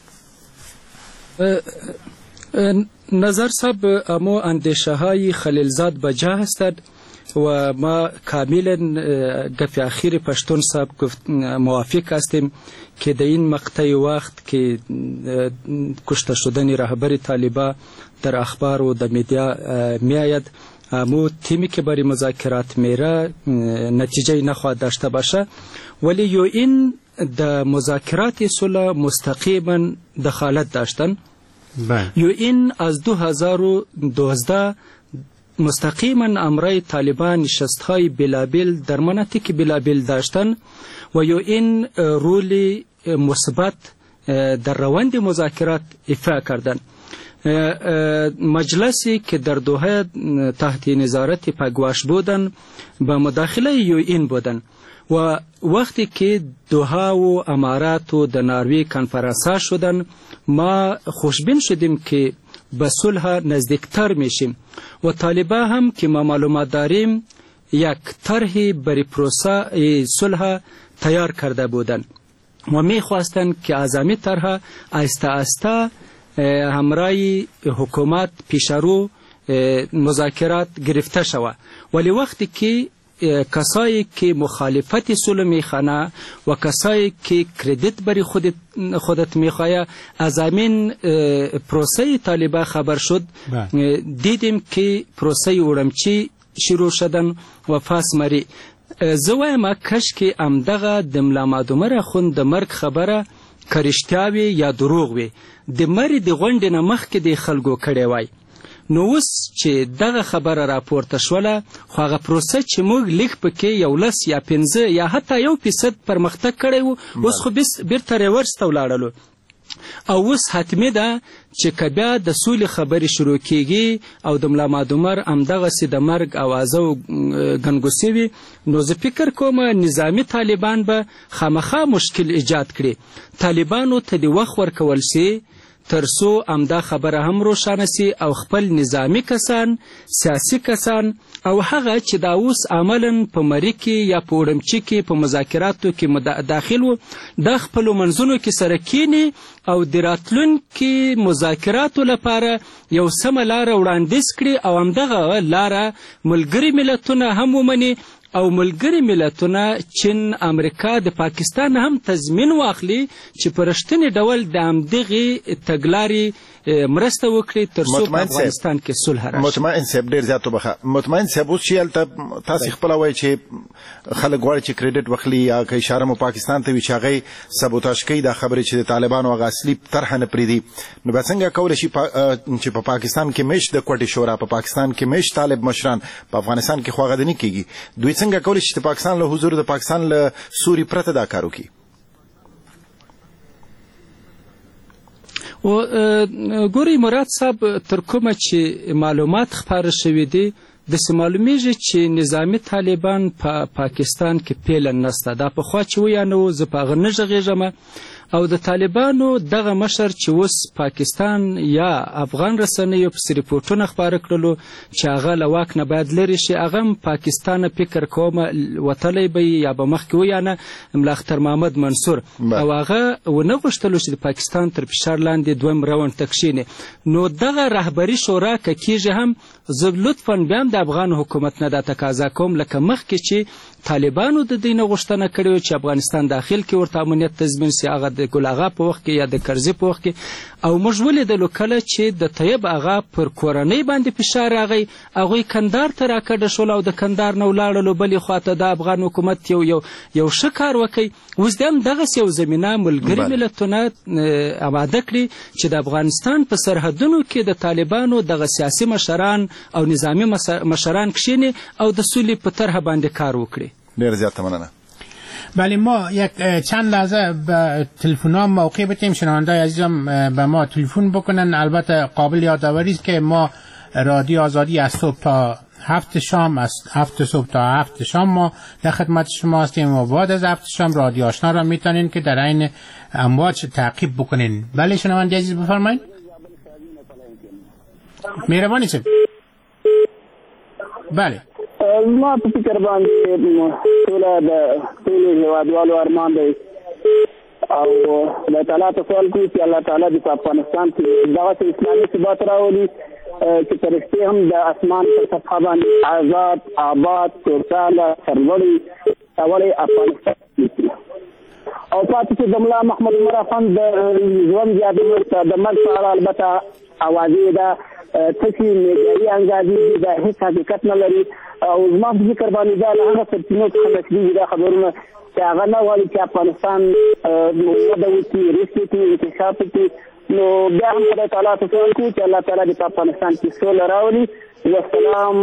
نظر صاحب، اما اندیشه های خلیلزاد بجا هستند و ما کاملا گفت اخیر پشتون صاحب گفت موافق هستیم که در این مقطع وقت که کشته شدن رهبر طالبان در اخبار و در میدیا می آید، امو تیمی که برای مذاکرات میره نتیجه نخواهد داشته باشه، ولی یو این در مذاکرات صلح مستقیما دخالت داشتن. یو این از دو هزار و دوازده مستقیما امرای طالبان نشستهای بلابل در مناطق بلابل داشتن و یو این رولی مثبت در روند مذاکرات ایفا کردن. مجلسی که در دوحه تحت نظارت پگواش بودن با مداخله یو این بودن و وقتی که دوحه و امارات و در ناروی کنفرانس شدن، ما خوشبین شدیم که به صلح نزدیکتر میشیم و طالبان هم که ما معلومات داریم یک طرحی برای پروسه صلح تیار کرده بودند و میخواستند که اعضامی طرح آهسته آهسته همراه حکومت پیشرو مذاکرات گرفته شود. ولی وقتی که کسایی که مخالفت صلح میخوانه و کسایی که کردیت برای خودت خودت میخواه از همین پروسه طالبان خبر شد، دیدیم که پروسه اورمچی شروع شدن و فاس مری زوای ما کش که امدغه دملا مادومر خوند مرگ خبره کرشتاوی یا دروغ وی د مری د غونډې نه مخکې د خلکو کړی وای. نو اوس چې دغه خبره راپورته شوله، خو هغه پروسه چې موږ لیک پکې یو لس یا پنځه یا حتی یو فیصد پرمختګ کړی و، اوس خو بیرته ریورس ته ولاړلو. او اوس حتمي ده چې که بیا د سولې خبرې شروع کیږي او د ملا مادومر همدغسې د مرګ اوازه او ګنګوسې وي، نو زه فکر کوم نظامي طالبان به خامخا مشکل ایجاد کړي. طالبانو ته د وخت ورکول سي تر څو همدا خبره هم روښانه سي او خپل نظامي کسان، سیاسي کسان او هغه چې دا اوس عملا په مري کې یا په وړمچي کې په مذاکراتو کې داخل وو، دا خپلو منځونو کې سره کیني او د راتلونکي مذاکراتو لپاره یو سمه لاره وړاندیز کړي او همدغه لاره ملګري ملتونه هم ومني او ملګري ملتونه چین، امریکا، د پاکستان هم تضمین واخلي چې په رښتیني ډول د همدغې تګلارې مرسته وکړي تر څو په افغانستان کې صلح راشي. مطمئن صاحب ډېر زیات وبخښه. مطمئن صاحب اوس چې هلته تاسې خپله وایي چې خلک غواړي چې کریډټ واخلي یا که اشاره مو پاکستان ته وي چې هغوی سبوتاژ کوي دا خبرې چې د طالبانو هغه اصلي طرحه نه پرېږدي، نو بیا څنګه کولی شي چې په پاکستان کې میشت د کوټې شورا، په پاکستان کې میشت طالب مشران، په افغانستان کې خو هغه د نه کېږي، دوی څنګه کولی شي چې د پاکستان له حضور د پاکستان له سوري پرته دا کار وکړي؟ و ګورئ مراد صاحب، تر کومه چې معلومات خپاره شوي دي داسې معلومیږي چې نظامي طالبان په پا پاکستان کې پیله نسته. دا پخوا چې و یا نه و زه په هغه نه غږېږم او د طالبانو دغه مشر چې اوس پاکستان یا افغان رسنیو پسې رپورټونه خپاره کړلو چې هغه له واک نه باید لرې شي، هغه هم پاکستان فکر کوم وتلی به یا به مخکې و یا نه ملا اختر محمد منصور او هغه ونه غوښتلو چې د پاکستان تر فشار لاندې دویم راوند ته کښېني. نو دغه رهبري شورا که کېږي هم زه لطفا بیا هم د افغان حکومت نه دا تقاضا کوم لکه مخکې چې طالبانو د دوی نه غوښتنه کړې وه چې افغانستان داخل کې ورته امنیت تضمین سي، هغه د ګل اغا په وخت کې یا د کرزي په وخت کې، او موږ ولیدلو کله چې د طیب اغا پر کورنۍ باندې فشار راغی، هغوی کندهار ته راکډه شول او د کندهار نه ولاړلو بلې خواته د افغان حکومت یو یو یو ښه کار وکړي. اوس د هم دغسې یو زمینه ملګري ملتونه آماده کړي چې د افغانستان په سرحدونو کې د طالبانو دغه سیاسي مشران او نظامي مشران کښېني او د سولې په طرحه باندې کار وکړي. ډېر زیاته مننه. بله، ما یک چند لحظه به تلفن‌ها موقع بدیم، شنونده‌های عزیزم به ما تلفن بکنن. البته قابل یادآوری است که ما رادیو آزادی از صبح تا هفت شام، از هفت صبح تا هفت شام ما در خدمت شما هستیم و بعد از هفت شام رادیو آشنا را میتونین که در عین امواج تعقیب بکنین. بله شنونده عزیز بفرمایید. مهربانی صاحب. بله ما په فکر باندې ټوله د ټولو هېوادوالو ارمان دی او الله تعالی ته سوال کوي چې الله تعالی د افغانستان کې دغسې اسلامي ثبات راولي چې په رښتیا هم د اسمان په سطحه باندې آزاد، آباد، سوکاله، سرلوړی پیاوړی افغانستان او پاتې چې د ملا محمد عمر افغان د ژوند یا د مرګ په اړه البته اوازې ده تکي میډیایي انګازې دي، دا هېڅ حقیقت نه لري او زما په فکر باندې دا له هغه سرچینو څخه نشلېږي دا خبرونه چې هغه نه غواړي چې افغانستان وده وکړي، رشد وکړي، انکشاف وکړي. نو بیا هم خدای تعالی ته سوال کوو چې الله تعالی دې په افغانستان کې سوله راولي. والسلام.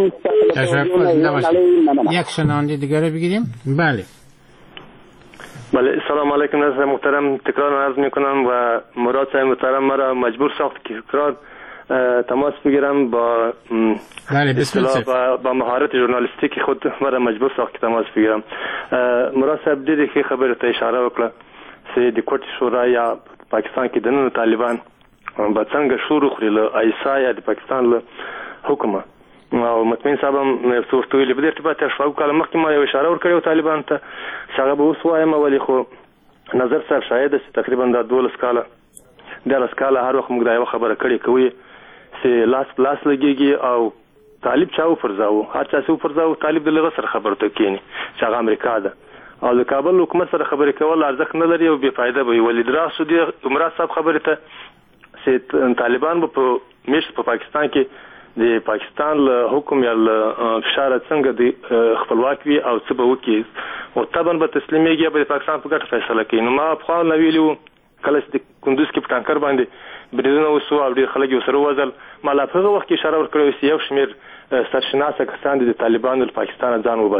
یک شنونده دیگر بگیریم. بله بله، سلام علیکم ناظر محترم، تکرار عرض میکنم و مراد صاحب محترم مرا مجبور ساخت که تکرار تماس بگیرم با اصطلاح با, با مهارت ژورنالیستیک خود مرا مجبور ساخت که تماس بگیرم. مراد صاحب دیدی که خبر ته اشاره وکړه چې د کوټ شورا یا پاکستان کې دننه طالبان به څنګه شروع خوري له ایسا یا د پاکستان له حکومت او مطمئن صاحب هم یو څه ورته ویلي په دې ارتباط شپږ کاله مخکې ما یو اشاره ورکړې طالبان ته چې هغه به اوس وایم ولې خو نظر صاحب شاید چې تقریبا دا دولس کاله دولس کاله هر وخت موږ دا یو خبره کړې کوي چې لاس لاس لګيږي او طالب چا وفرزاو هر چا څو فرزاو طالب د لغه سره خبره ته کینی چې هغه امریکا ده او د کابل حکومت سره خبرې کول ارزښت نه لري او بې فایده وي. ولید راسو دی عمر صاحب خبره ته چې طالبان په میشت په پاکستان کې د پاکستان له حکم یا فشار څنګه د خپلواک وي او څه به وکړي او طبعا به تسلیمېږي به د پاکستان په ګټه فیصله کوي. نو ما په خوا ویلو کله چې د کندوز کې په ټانکر باندې بریدونه وسو او ډېر خلک یې سره وځل ما لا په هغه وخت کې اشاره ورکړې چې یو شمېر سرشناسه کسان د طالبانو له پاکستان ځان وباسي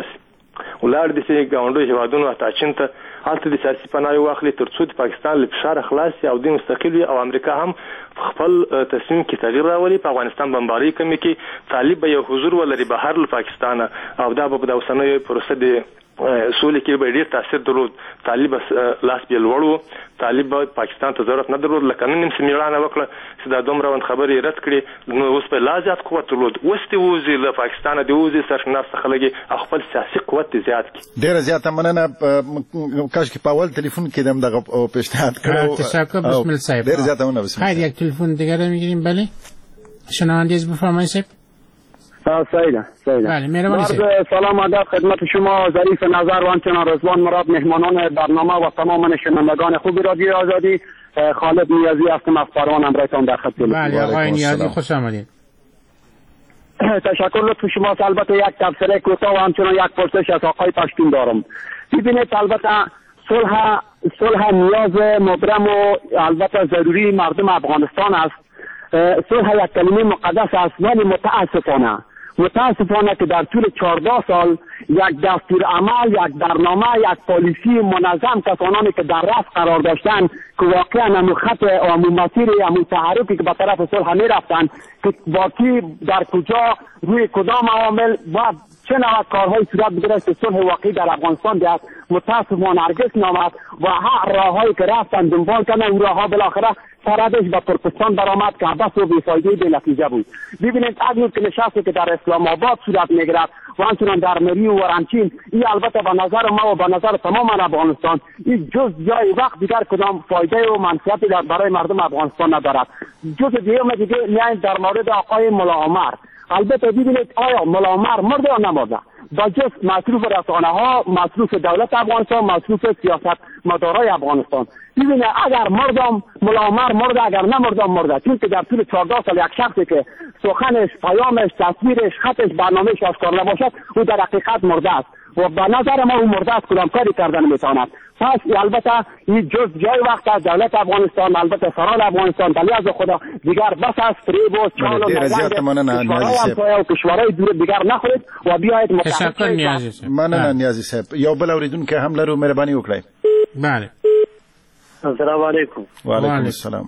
ولر د سي ګاونډي هیوادونو ته چین ته هلته د سیاسي پناه واخلي ترڅو د پاکستان له فشار خلاص او د مستقل او امریکا هم خپل تصمیم کې تغییر راولي. په افغانستان بمباري کوي کې طالب یو حضور ولري بهر له پاکستان او دا په اوسنۍ پروسه د سولې کې به ډیر تاثیر درلود. طالب لاس بیل وړو، طالب پاکستان ته ضرورت نه درلود، لکه نن هم سمیړانه وکړه چې دا دومره وند خبرې رد کړي، نو اوس په لا زیات قوت درلود. اوس د وزي له پاکستان د وزي سرشناس څخه لګي خپل سیاسي قوت زیات کړي. ډیر زیاته مننه. کاش کې په اول تلیفون کې دم دغه پیشنهاد کړو. تشکر. بسم الله صاحب. ډیر زیاته مننه. بسم الله. خیر، یک تلفن دیگر رو میگیریم. بله شنوندگی بفرمایید صاحب. سیده سیده بله مهربانی. سلام ادب خدمت شما ظریف نظر و همچنان رضوان مراد، مهمانان برنامه و تمام شنوندگان خوب رادیو آزادی. خالد نیازی هستم از پروان، همراهتان در خط تلفن. بله آقای نیازی خوش آمدید. تشکر لطف شما. البته یک تبصره کوتاه و همچنان یک پرسش از آقای پشتون دارم. ببینید البته صلح صلح نیاز مبرم و البته ضروری مردم افغانستان است. صلح یک کلمه مقدس است، ولی متاسفانه متاسفانه که در طول چهارده سال یک دستور عمل، یک برنامه، یک پالیسی منظم کسانی که در رأس قرار داشتن که واقعا همون خط و همون مسیر همون تحرکی که به طرف صلح می رفتن که واقعی در کجا روی کدام عوامل و چه نوع کارهای صورت بگیره که صلح واقعی در افغانستان بیاد، متاسفانه هرگز نامد و هر راههایی که رفتن دنبال کردن اون راهها بالاخره سردش به ترکستان برآمد که بس و بی‌فایده به نتیجه بود. ببینید اگر که نشستی که در اسلام آباد صورت میگیرد و همچنان در مری و ورامچین، این البته به نظر ما و به نظر تمام افغانستان این جز جای وقت دیگر کدام فایده و منفعتی برای مردم افغانستان ندارد. جز دیگه دیگه میایم در مورد آقای ملا عمر. البته ببینید آیا ملا عمر مرده یا نمرده؟ با جز مصروف رسانه ها، مصروف دولت افغانستان، مصروف سیاست مدارای افغانستان. ببینید اگر مردم ملا عمر مرده، اگر نمردم مرده، چون که در طول چهارده سال یک شخصی که سخنش، پیامش، تصویرش، خطش، برنامهش آشکار نباشد او در حقیقت مرده است و به نظر ما او مرده است، کدام کاری کردن میتواند. پس البته این جز جای وقت از دولت افغانستان، البته سران افغانستان ولی از خدا دیگر بس است فریب و چال و نزند و کشورهای دور دیگر نخورید و بیایید متحد. تشکر نیازی صاحب. مننه نیازی صاحب. یو بل اوریدونکو هم لرو، مهرباني وکړئ. بله. السلام علیکم. و علیکم السلام.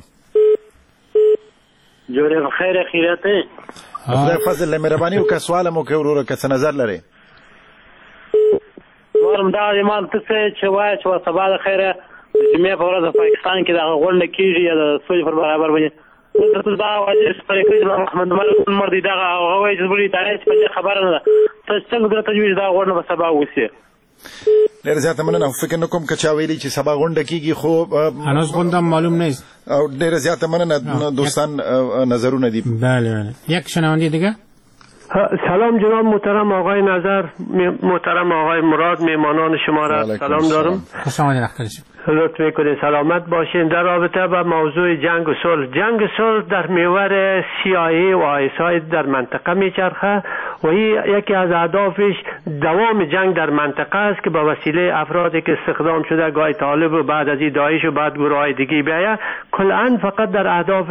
جوړ خیر خیرت. خدای فضل مهرباني وکړه. سوال مو کوي ورو که څه نظر لري. ورم دا ایمان ته چې وای چې سبا د خیره جمعې په ورځ پاکستان کې دا غونډه کیږي یا د سولې پر برابر باندې څه دا وایي چې پرې محمد ملک مردي دا هغه چې بری تاریخ په خبره نه ده. ته څنګه د تجویز دا غونډه په سبا وسی؟ ډېر زیاته مننه. فکر نه کوم که چا ویلي چې سبا غونډه کیږي، خو هنوز غونډه معلوم نیست. او ډېر زیاته مننه. دوستان نظرونه دي. بله بله. یک شنونده دیگه. سلام جناب محترم آقای نظر، محترم آقای مراد، میهمانان شما را سلام دارم. خوش آمدید اختر شما. لطف میکنید سلامت باشین. در رابطه با موضوع جنگ و صلح، جنگ و صلح در محور سی آی ای و آی اس آی در منطقه میچرخه و این یکی از اهدافش دوام جنگ در منطقه است که با وسیله افرادی که استخدام شده، گاهی طالب و بعد از این داعش و بعد گروه های دیگه بیاید، کلاً فقط در اهداف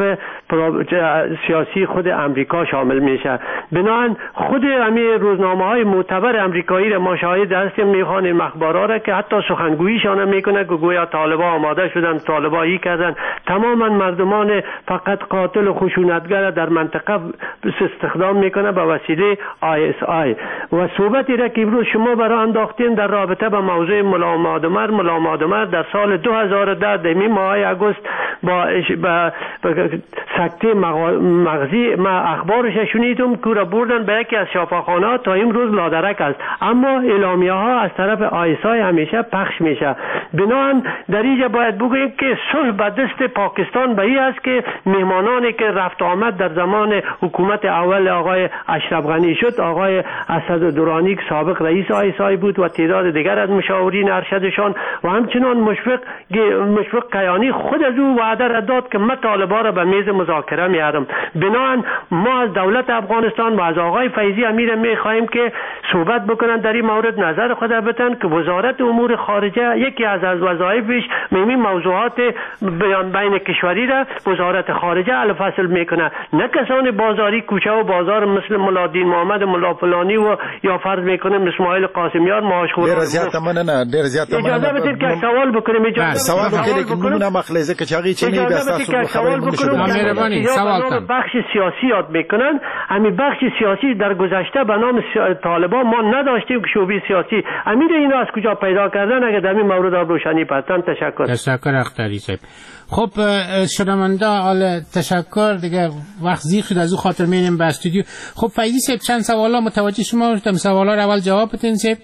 سیاسی خود امریکا شامل میشه. بنابراین خود همین روزنامه های معتبر امریکایی را ما شاهد هستیم میخوانیم اخبارا را که حتی سخنگوییشان میکنه که گویا طالبا آماده شدن، طالبا ای کردن. تماما مردمان فقط قاتل و خشونتگر در منطقه استخدام میکنه با وسیله آی اس آی. و صحبتی را که امروز شما برای انداختین در رابطه با موضوع ملا مادمر، ملا مادمر در سال دو هزار و ده در ماه اگست با با سکته مغزی ما اخبارش شنیدم که را بردن به یکی از شفاخانه تا امروز لادرک است، اما اعلامیه ها از طرف آی اس آی همیشه پخش میشه. بنابراین در اینجا باید بگوییم که صلح به دست پاکستان به این است که مهمانانی که رفت آمد در زمان حکومت اول آقای اشرف غنی شد، آقای اسد درانی که سابق رئیس آی اس آی بود و تعداد دیگر از مشاورین ارشدشان و همچنان مشفق مشفق کیانی خود از او وعده را داد که من طالبا را به میز مذاکره میارم. بنابراین ما از دولت افغانستان و از آقای فیضی امیر میخواهیم که صحبت بکنن در این مورد، نظر خود بدن که وزارت امور خارجه یکی از از وظایفش مهم موضوعات بیان بین کشوری را وزارت خارجه الفصل میکنه، نه کسان بازاری کوچه و بازار مثل ملادین محمد ملا فلانی و یا فرض میکنیم اسماعیل قاسمیار ماهشخور. ډیر زیات مننه ډیر زیات مننه. اجازه بدید که سوال بکنیم. اجازه سوال خیلی نمونه مخلزه که چاغي چی نه بس سوال بکنم. مهربانی سوال کنم. بخش سیاسی یاد میکنن. همین بخش سیاسی در گذشته به نام طالبان ما نداشتیم که شعبه سیاسی. امیر اینو از کجا پیدا کردن؟ اگر در این مورد آب روشنی پرتن. تشکر. تشکر اختری صاحب. خب شنونده حال تشکر دیگه وقت زیاد شد از او خاطر میریم به استودیو. خب فیضی صاحب چند سوالا متوجه شما شدم، سوالا رو اول جواب بدین صاحب.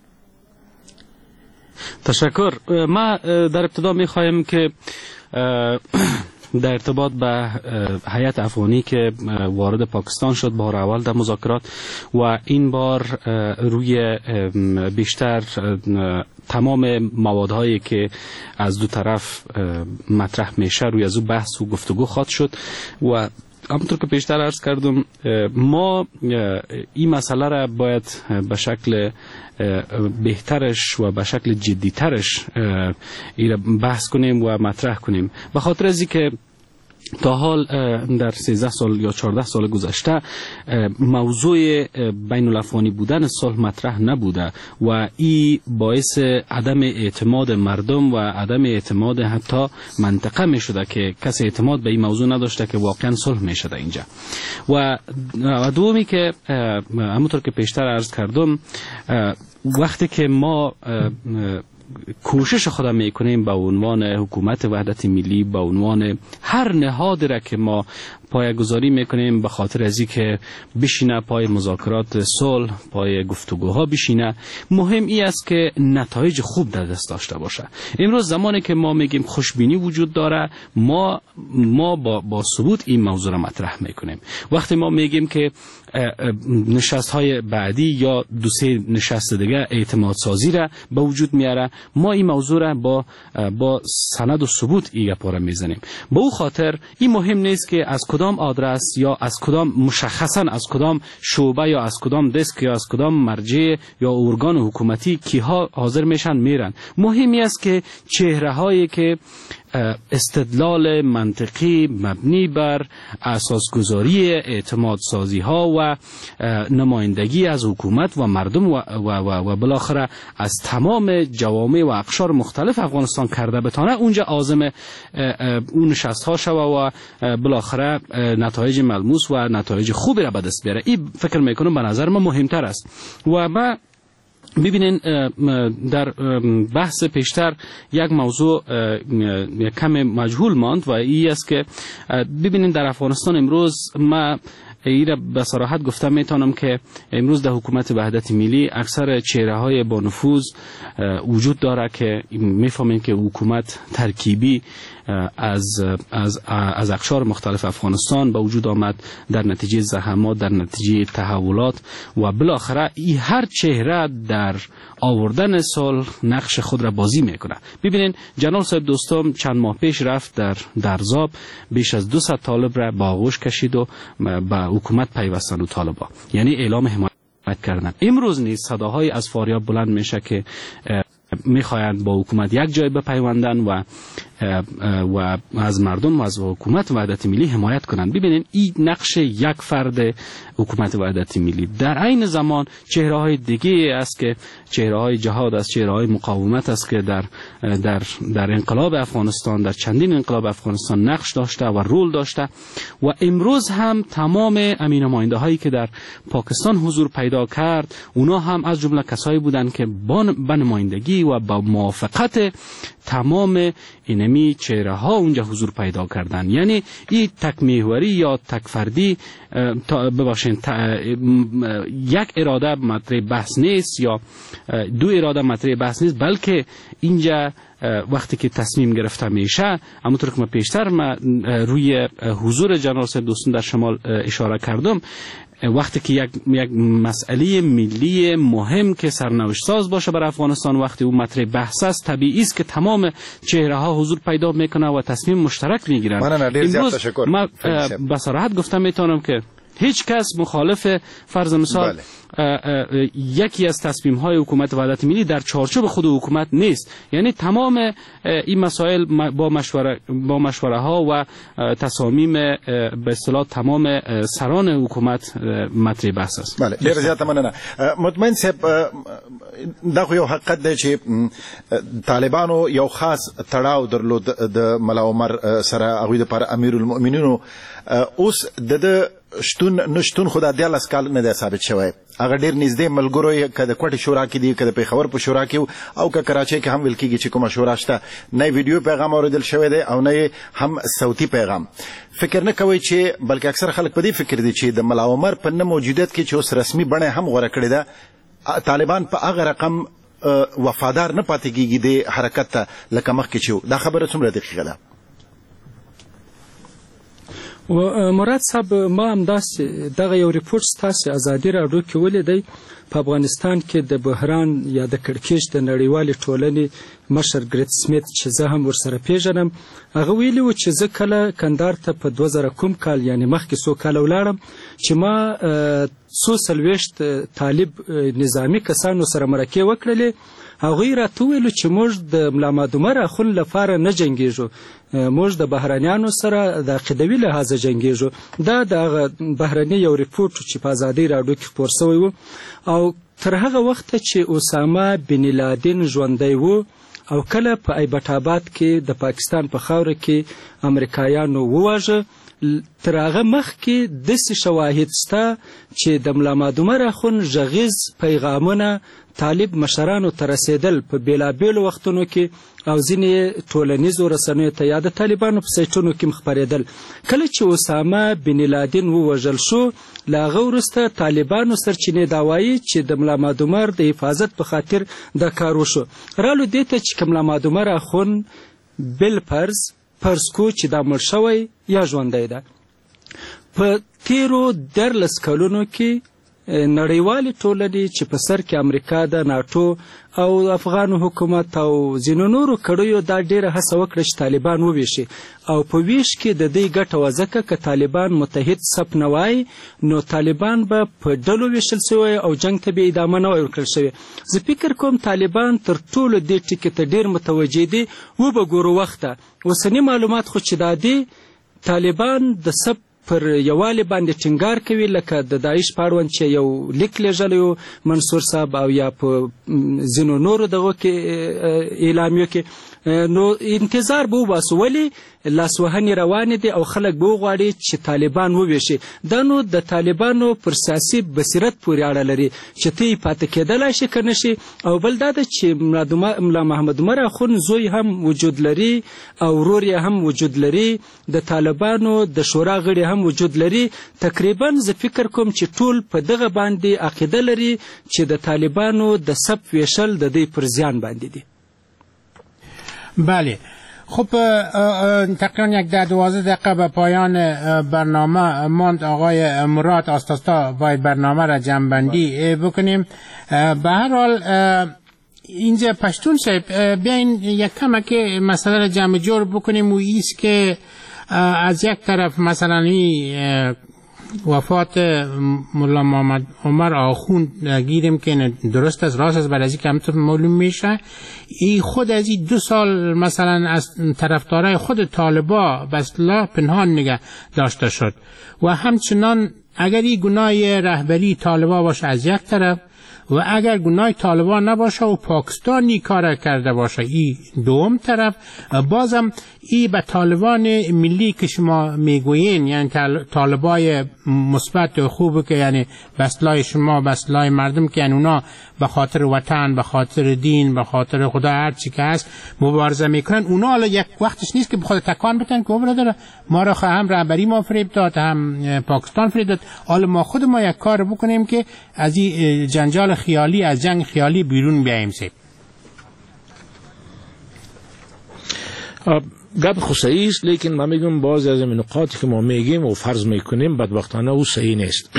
تشکر. ما در ابتدا میخوایم که در ارتباط به هیئت افغانی که وارد پاکستان شد بار اول در مذاکرات و این بار روی بیشتر تمام موادهایی که از دو طرف مطرح میشه روی از او بحث و گفتگو خواهد شد و همونطور که پیشتر عرض کردم ما این مسئله را باید به شکل بهترش و به شکل جدیترش بحث کنیم و مطرح کنیم، به خاطر از اینکه تا حال در سیزده سال یا چهارده سال گذشته موضوع بین الافغانی بودن صلح مطرح نبوده و این باعث عدم اعتماد مردم و عدم اعتماد حتی منطقه می شده که کسی اعتماد به این موضوع نداشته که واقعا صلح می شده اینجا. و دومی که همونطور که پیشتر عرض کردم وقتی که ما کوشش خودم میکنیم به عنوان حکومت وحدت ملی، به عنوان هر نهادی را که ما پایه‌گذاری میکنیم به خاطر از اینکه بشینه پای مذاکرات صلح، پای گفتگوها بشینه، مهم ای است که نتایج خوب در دست داشته باشه. امروز زمانی که ما میگیم خوشبینی وجود داره، ما ما با با ثبوت این موضوع را مطرح میکنیم. وقتی ما میگیم که نشست های بعدی یا دو سه نشست دیگه اعتماد سازی را به وجود میاره، ما این موضوع را با با سند و ثبوت این گپا را میزنیم. با او خاطر این مهم نیست که از کدام آدرس یا از کدام مشخصا از کدام شعبه یا از کدام دسک یا از کدام مرجع یا ارگان حکومتی کیها حاضر میشن میرن. مهمی است که چهره هایی که استدلال منطقی مبنی بر اساسگذاری اعتماد سازی ها و نمایندگی از حکومت و مردم و, و, و, و بالاخره از تمام جوامع و اقشار مختلف افغانستان کرده بتانه اونجا عازم اون نشست ها شوه و بالاخره نتایج ملموس و نتایج خوبی را به دست بیاره. این فکر میکنم به نظر ما مهمتر است. و ما ببینین در بحث پیشتر یک موضوع کم مجهول ماند و این است که ببینین در افغانستان امروز ما ای را به صراحت گفتم میتونم که امروز در حکومت وحدت ملی اکثر چهره های با نفوذ وجود داره که میفهمین که حکومت ترکیبی از از از اقشار مختلف افغانستان به وجود آمد در نتیجه زحمات، در نتیجه تحولات و بالاخره این هر چهره در آوردن صلح نقش خود را بازی میکنه. ببینین جناب صاحب دوستم چند ماه پیش رفت در درزاب بیش از دویست طالب را با آغوش کشید و به حکومت پیوستن و طالبا، یعنی اعلام حمایت کردن. امروز نیز صداهای از فاریاب بلند میشه که میخواهند با حکومت یک جای بپیوندن و و از مردم و از حکومت وحدت ملی حمایت کنند. ببینید این نقش یک فرد حکومت وحدت ملی. در عین زمان چهره های دیگه است که چهره های جهاد است، چهره های مقاومت است که در در در انقلاب افغانستان، در چندین انقلاب افغانستان نقش داشته و رول داشته و امروز هم تمام امین نماینده هایی که در پاکستان حضور پیدا کرد اونا هم از جمله کسایی بودند که با نمایندگی و با موافقت تمام اینمی چهره ها اونجا حضور پیدا کردن. یعنی این تک محوری یا تک فردی بباشین یک اراده مطرح بحث نیست یا دو اراده مطرح بحث نیست، بلکه اینجا وقتی که تصمیم گرفته میشه، همونطور که ما پیشتر ما روی حضور جناب صاحب دوستان در شمال اشاره کردم، وقتی که یک یک مسئله ملی مهم که سرنوشت ساز باشه برای افغانستان وقتی اون مطرح بحث است، طبیعی است که تمام چهره ها حضور پیدا میکنه و تصمیم مشترک میگیرن. امروز ما به صراحت گفتم میتونم که هیچ کس مخالف فرض مثال یکی از تصمیم های حکومت وحدت ملی در چارچوب خود حکومت نیست. یعنی تمام این مسائل با مشوره با مشوره ها و تصامیم به اصطلاح تمام سران حکومت مطرح بحث است. بله ډیر زیاته مننه. مطمئن صاحب دا خو یو حقیقت دی چې طالبانو یو خاص تړاو درلود د ملا عمر سره، هغوی دپاره امیر المؤمنینو. اوس د شتون نشتون خو د دیارلس کال نه دی ثابت شوی. هغه ډېر نږدې ملګرو یې که د کوټې شورا کې دي، که د پېښور په شورا کې او که کراچۍ کې هم ویل کېږي چې کومه شورا شته، نه یې ویډیو پیغام اورېدل شوی دی او نه یې هم صوتي پیغام. فکر نه کوئ چې بلکې اکثر خلک په دې فکر دي چې د ملا عمر په نه موجودیت کې چې اوس رسمي بڼه هم غوره کړې ده، طالبان په هغه رقم وفادار نه پاتې کېږي د حرکت ته لکه مخکې چې و. دا خبره څومره دقیقه ده؟ و مراد صاحب ما هم داسې دغه یو ریپورټ ستاسې ازادي راډیو کې ولیدی په افغانستان کې د بحران یا د کړکېچ د نړیوالې ټولنې مشر ګریت سمیت چې زه هم ورسره پیژنم، هغه ویلي و چې زه کله کندهار ته په دوه زره کوم کال یعنې مخکې څو کاله ولاړم چې ما څو څلوېښت طالب نظامي کسانو سره مرکې وکړلې. هغوی راته وویلو چې موږ د ملا محمد عمر اخون لپاره نه جنګېږو، موږ د بهرنیانو سره د عقیدوي لحاظه جنګېږو. دا د هغه بهرني یو ریپورټ چې په ازادۍ راډیو کې خپور سوی و. او تر هغه وخته چې اسامه بن لادن ژوندی و او کله په ایبټ آباد کې د پاکستان په خاوره کې امریکایانو وواژه، تر هغه مخکې داسې شواهد شته چې د ملا محمد عمر اخون غږیز پیغامونه طالب مشرانو ته رسېدل په بېلابېلو وختونو کې او ځینې ټولنیزو رسنیو ته یا د طالبانو په سایټونو کې خپرېدل. کله چې اسامه بن لادن ووژل شو، له هغه وروسته طالبانو سرچینې دا وایي چې د ملا محمد عمر د حفاظت په خاطر دا کار وشو. رالو دې ته چې ملا محمد عمر اخون بالفرض فرض کو چې دا مړ شوی یا ژوندی ده. په تیرو دیارلس کلونو کې نړیوالې ټولنې چې په سر کې امریکا ده، ناټو او افغان حکومت او ځینو نورو کړیو دا ډېره هڅه وکړه چې طالبان وویشي او په ویش کې د دې ګټه وه ځکه که طالبان متحد صف نه وای نو طالبان به په ډلو ویشل سوی او جنګ ته به ادامه نه وای ورکړل شوې. زه فکر کوم طالبان تر ټولو دې ټکي ته ډېر متوجه دي. وبګورو وخته اوسني معلومات خو چې دا دي، طالبان د صف پر یووالي باندې ټینګار کوي، لکه د داعش په اړوند چې یو لیک لیږلی و منصور صاحب او یا په ځینو نورو دغو کې اعلامیو کې. نو انتظار به وباسو، ولې لاسوهنې روانې دي او خلک به وغواړي چې طالبان وویشي. دا نو د طالبانو پر سیاسي بصیرت پورې اړه لري چې ته یې پاتې کېدلی شي که نه شي. او بل دا ده چې ملا محمد عمر اخون زوی هم وجود لري او ورور یې هم وجود لري، د طالبانو د شورا غړي هم وجود لري. تقریبا زه فکر کوم چې ټول په دغه باندې عقیده لري چې د طالبانو د صف ویشل د دوی پر زیان باندې دي. بله خب تقریبا یک ده دوازده دقیقه به پایان برنامه ماند. آقای مراد آستاستا باید برنامه را جمع‌بندی بکنیم. به هر حال اینجا پشتون صاحب بیاین یک کمک مسئله را جمع جور بکنیم و ایست که از یک طرف مثلا وفات مولا محمد عمر آخوند گیریم که درست است راست است، بعد از اینکه همطور معلوم میشه ای خود از این دو سال مثلا از طرفدارای خود طالبا به اصطلاح پنهان نگه داشته شد و همچنان اگر این گناه رهبری طالبا باشه از یک طرف و اگر گناه طالبان نباشه و پاکستانی کار کرده باشه ای دوم طرف، بازم ای به طالبان ملی که شما میگوین یعنی طالبای مثبت و خوبه که یعنی بسلای شما بسلای مردم که یعنی اونا به خاطر وطن به خاطر دین به خاطر خدا هر چی که هست مبارزه میکنن، اونا حالا یک وقتش نیست که به خود تکان بتن که برادر ما را هم رهبری ما فریب داد هم پاکستان فریب داد، حالا ما خود ما یک کار بکنیم که از این جنجال خیالی از جنگ خیالی بیرون بیاییم. سه گپ خو صحیح است، لیکن ما میگم بعضی از این نقاطی که ما میگیم و فرض میکنیم بدبختانه او صحیح نیست.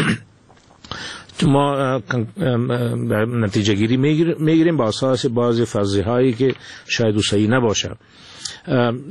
ما نتیجه گیری میگیریم با اساس بعضی فرضیه هایی که شاید او صحیح نباشه.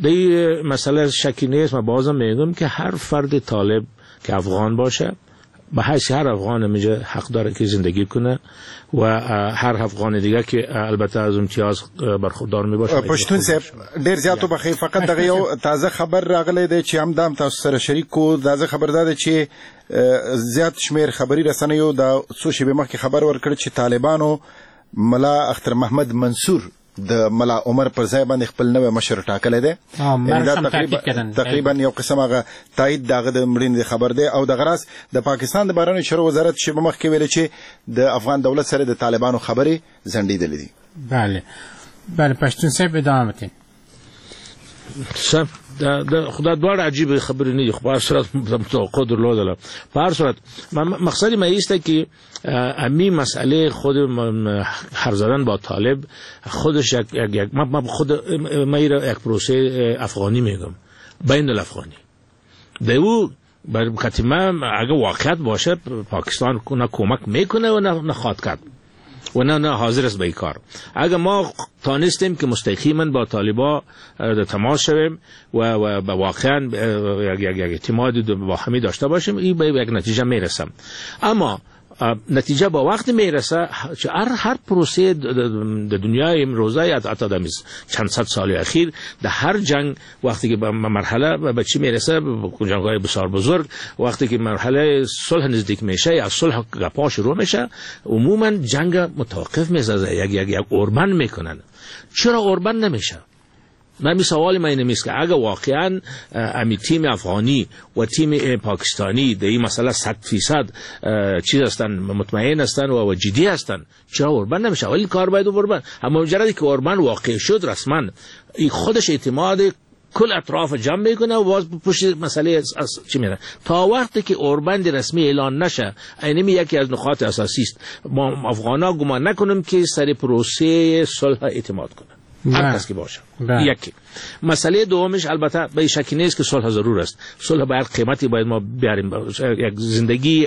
دی مسئله شکی نیست. ما بازم میگم که هر فرد طالب که افغان باشه به حیث هر افغان میجه حق داره که زندگی کنه و هر افغان دیگه که البته از امتیاز برخوردار می باشه. پښتون صاحب ډیر زیاتو بخې فقط دغه یو تازه خبر راغلی دی چې هم دام تاسو سره شریک کو. تازه خبر ده چې زیات شمیر خبري رسنیو د څو شیبې مخکې خبر ورکړ چې طالبانو ملا اختر محمد منصور د ملا عمر پر ځای باندې خپل نوې مشر ټاکلی دی. یعنې دا تقریبا تقریبا یو قسم هغه تایید دغه د مړینې خبر دی او دغه راز د پاکستان د بهرنیو چارو وزارت شیبه مخکې ویلي چې د افغان دولت سره د طالبانو خبرې ځنډېدلې دي. بله بله پښتون صاحب ادامه بدین. سم د خدا دواړه عجیب خبرې نه دي، خو په هر صورت توقع درلودله. په هر صورت مقصد ما ایسته که امی مسئله خود حرف زدن با طالب خودش یک یک ما خود ما یک پروسه افغانی میگم، بین الافغانی دیو بر کتیمه اگه واقعیت باشه پاکستان نه کمک میکنه و نه نخواد کرد و نه نه حاضر است به این کار. اگر ما تانستیم که مستقیما با طالبا تماس شویم و و واقعا یک یک یک اعتماد با همی داشته باشیم، این به یک نتیجه میرسم. اما نتیجه با وقت میرسه که هر هر پروسه در دنیای امروزه حتی در چند صد سال اخیر در هر جنگ وقتی که به مرحله به چی میرسه، جنگ‌های بسیار بزرگ، وقتی که مرحله صلح نزدیک میشه یا صلح گپا شروع میشه، عموما جنگ متوقف میشه، یک یک یک اوربند میکنن. چرا اوربند نمیشه؟ من سوال من اینه میست که اگه واقعا امی تیم افغانی و تیم پاکستانی در این مسئله صد فیصد چیز هستن، مطمئن هستن و جدی هستن، چرا اوربند نمیشه؟ ولی کار باید اوربند. اما مجردی که اوربند واقع شد رسما این خودش اعتماد کل اطراف جمع میکنه و باز پشت مسئله چی میره تا وقتی که اوربند رسمی اعلان نشه. اینمی یکی از نقاط اساسی است. ما افغانا گمان نکنیم که سر پروسه صلح اعتماد کنه هر کس که باشه. یکی مسئله دومش البته به شکی نیست که صلح ضرور است. صلح باید قیمتی باید ما بیاریم، یک زندگی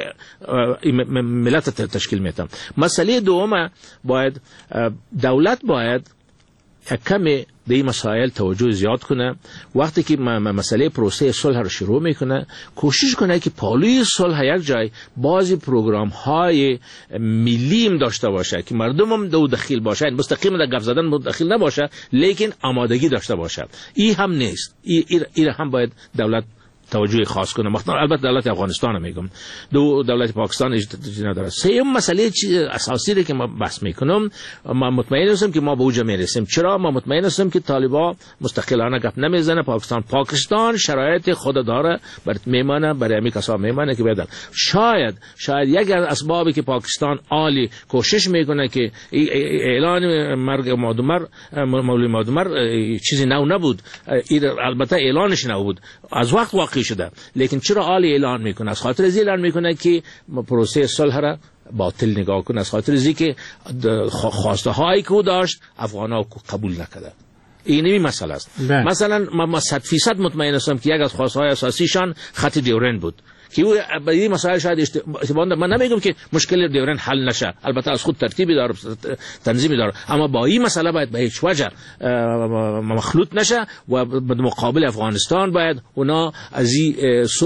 ملت تشکیل میتم. مسئله دوم باید دولت باید کمی به این مسائل توجه زیاد کنه. وقتی که مسئله پروسه صلح رو شروع میکنه کوشش کنه که پالوی صلح یک جای بعضی پروگرام های ملیم داشته باشه که مردم هم دو دخیل باشه، مستقیم در گپ زدن دخیل نباشه لیکن آمادگی داشته باشه. این هم نیست، این هم باید دولت توجه خاص کنه. مثلا البته دولت افغانستان میگم، دو دولت پاکستان اجازه نداره. سوم مسئله اساسی رو که ما بحث میکنم، ما مطمئن هستم که ما به اوج میرسیم. چرا؟ ما مطمئن هستم که طالبان مستقلانه گپ نمیزنه. پاکستان پاکستان شرایط خود داره، برای میمانه، برای همین کسا میمانه که بدن. شاید شاید یک از اسبابی که پاکستان عالی کوشش میکنه که اعلان مرگ مادمر مولوی مادمر چیزی نو نبود، البته اعلانش نبود، از وقت واقع شده، لیکن چرا عالی اعلان میکنه؟ از خاطر از اعلان میکنه که پروسه صلح را باطل نگاه کنه، از خاطر از که خواسته هایی که او داشت افغانا قبول نکرده. اینمی مسئله است. مثلا ما صد فیصد مطمئن هستم که یک از خواسته های اساسیشان خط دیورند بود که او به این مسائل شاید اشتباه. من نمیگم که مشکل دیورند حل نشه، البته از خود ترتیبی داره، تنظیمی داره، اما با این مسئله باید به هیچ وجه مخلوط نشه و به مقابل افغانستان باید اونا از این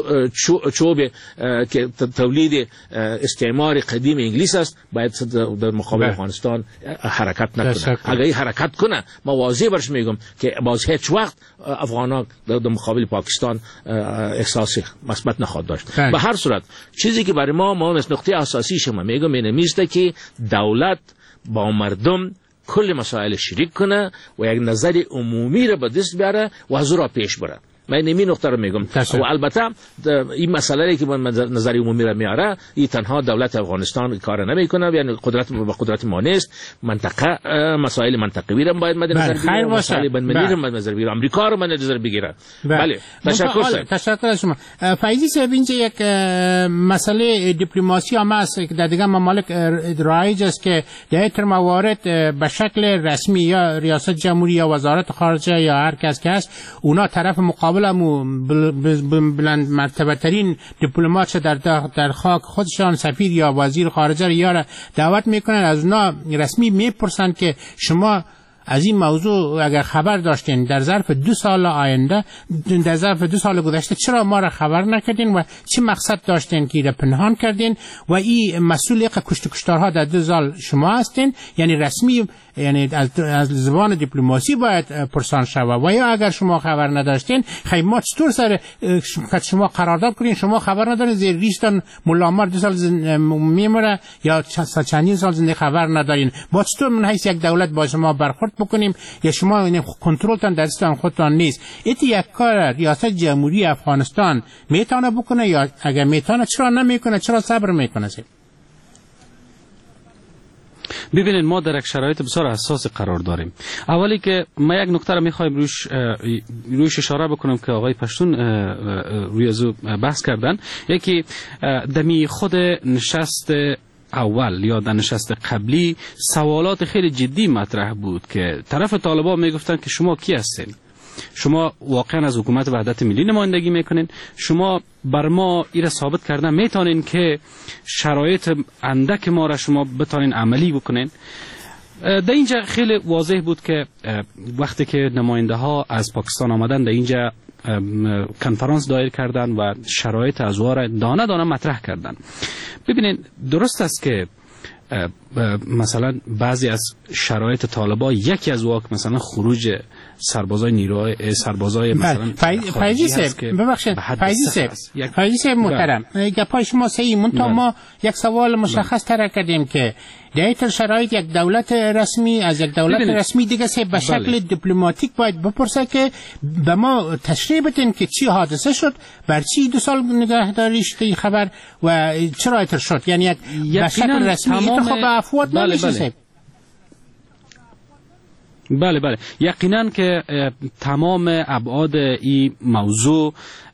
چوب که تولید استعمار قدیم انگلیس است باید در مقابل افغانستان حرکت نکنه. اگر این حرکت کنه ما واضح برش میگم که باز هیچ وقت افغانان در مقابل پاکستان احساس مثبت نخواهد داشت. به هر صورت چیزی که برای ما ما نقطه اساسی شما میگم اینه میسته که دولت با مردم کل مسائل شریک کنه و یک نظر عمومی را به دست بیاره و از او را پیش بره. من نمی نقطه رو میگم و البته این مسئله که من نظر عمومی را میاره این تنها دولت افغانستان کار نمیکنه، یعنی قدرت و قدرت ما نیست. منطقه مسائل منطقه‌ای را باید مد نظر بگیره، مسائل بین المللی را مد نظر بگیره، آمریکا را مد نظر بگیره. بله تشکر تشکر از شما. فایزی صاحب اینجا یک مسئله دیپلماسی هم است که در دیگر ممالک رایج است که در این موارد به شکل رسمی یا ریاست جمهوری یا وزارت خارجه یا هر کس که هست اونا طرف مقابل بلند مرتبه ترین دیپلمات در در خاک خودشان سفیر یا وزیر خارجه یا دعوت میکنن، از اونا رسمی میپرسن که شما از این موضوع اگر خبر داشتین در ظرف دو سال آینده، در ظرف دو سال گذشته، چرا ما را خبر نکردین و چه مقصد داشتین که را پنهان کردین؟ و این مسئول کشت کشتارها در دو سال شما هستین، یعنی رسمی، یعنی از زبان دیپلماسی باید پرسان شود. و یا اگر شما خبر نداشتین، خیلی ما چطور سر شما قرارداد کنین؟ شما خبر ندارین، زیر ریشتان ملا عمر دو سال میمره یا چندین سال زنده خبر ندارین. با چطور من حیث یک دولت با شما برخورد بکنیم؟ یا شما این کنترلتان در دستان خودتان نیست؟ ایت یک کار ریاست جمهوری افغانستان میتونه بکنه؟ یا اگر میتونه چرا نمیکنه؟ چرا صبر میکنه؟ ببینید ما در یک شرایط بسیار حساس قرار داریم. اولی که ما یک نکته را میخوایم روش روش اشاره بکنم که آقای پشتون روی ازو بحث کردن. یکی دمی خود نشست اول یا در نشست قبلی سوالات خیلی جدی مطرح بود که طرف طالبان میگفتن که شما کی هستین؟ شما واقعا از حکومت وحدت ملی نمایندگی میکنین؟ شما بر ما ایره ثابت کردن میتونین که شرایط اندک ما را شما بتونین عملی بکنین؟ در اینجا خیلی واضح بود که وقتی که نماینده ها از پاکستان آمدن در اینجا کنفرانس دایر کردن و شرایط از واره دانه دانه مطرح کردن. ببینید درست است که مثلا بعضی از شرایط طالبان یکی از واقع مثلا خروج سربازای نیروهای سربازای مثلا فایزی صاحب ببخشید فایزی صاحب فایزی صاحب محترم گپای شما صحیح منتها ما یک سوال مشخص طرح کردیم که در این شرایط یک دولت رسمی از یک دولت ببینید. رسمی دیگه سه به شکل بله. دیپلماتیک باید بپرسه که به ما تشریح بدین که چی حادثه شد، بر چی دو سال نگهداری شد خبر و چرا ایتر شد، یعنی یک به شکل رسمی ایتر خب به افواد بله نمیشه بله. بله بله یقینا که تمام ابعاد این موضوع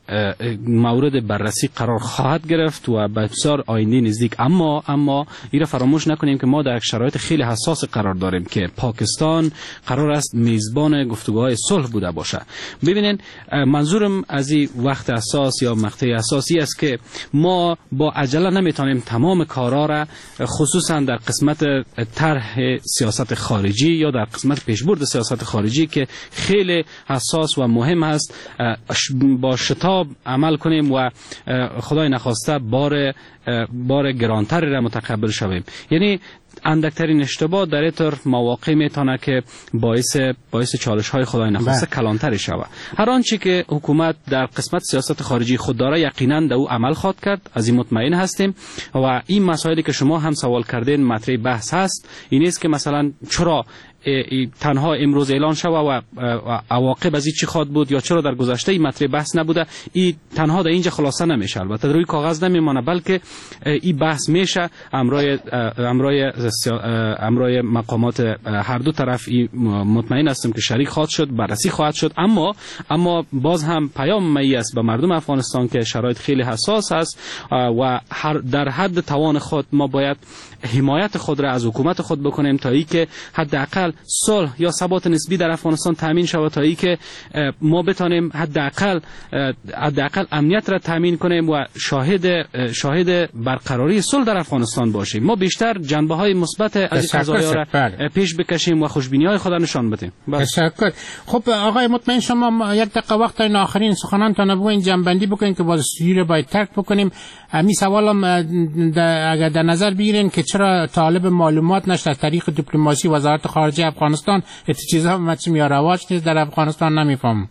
مورد بررسی قرار خواهد گرفت و بسیار آینده نزدیک. اما اما این فراموش نکنیم که ما در شرایط خیلی حساس قرار داریم که پاکستان قرار است میزبان گفتگوهای صلح بوده باشه. ببینید منظورم از این وقت حساس یا مقطع حساسی است که ما با عجله نمیتونیم تمام کارا را خصوصا در قسمت طرح سیاست خارجی یا در قسمت پیشبرد سیاست خارجی که خیلی حساس و مهم است با شتاب عمل کنیم و خدای نخواسته بار بار گرانتر را متقبل شویم. یعنی اندکترین اشتباه در اینطور مواقع میتونه که باعث باعث چالش های خدای نخواسته کلانتر شود. هر آنچه که حکومت در قسمت سیاست خارجی خود داره یقینا در او عمل خواهد کرد، از این مطمئن هستیم. و این مسائلی که شما هم سوال کردین مطرح بحث هست، این نیست که مثلا چرا تنها امروز اعلان شود و عواقب از این چی خواهد بود یا چرا در گذشته این مطرح بحث نبوده. این تنها در اینجا خلاصه نمیشه، البته روی کاغذ نمیمانه، بلکه این بحث میشه امرای امرای امرای مقامات هر دو طرف. مطمئن هستم که شریک خواهد شد، بررسی خواهد شد. اما اما باز هم پیام می است به مردم افغانستان که شرایط خیلی حساس است و در حد توان خود ما باید حمایت خود را از حکومت خود بکنیم تا ای که حداقل صلح یا ثبات نسبی در افغانستان تامین شود، تا ای که ما بتانیم حداقل حداقل امنیت را تامین کنیم و شاهد شاهد برقراری صلح در افغانستان باشیم. ما بیشتر جنبه های مثبت از قضایا را پیش بکشیم و خوشبینی های خود را نشان بدیم. تشکر. خب آقای مطمئن شما یک دقیقه وقت این آخرین سخنانتان بگوین، جنبندی بکنین که باز استودیو باید ترک بکنیم. می سوالم اگر در نظر بگیرین که چرا طالب معلومات نشد از طریق دیپلماسی وزارت خارجه افغانستان ات چیزا مچ میارواج نیست در افغانستان نمیفهم.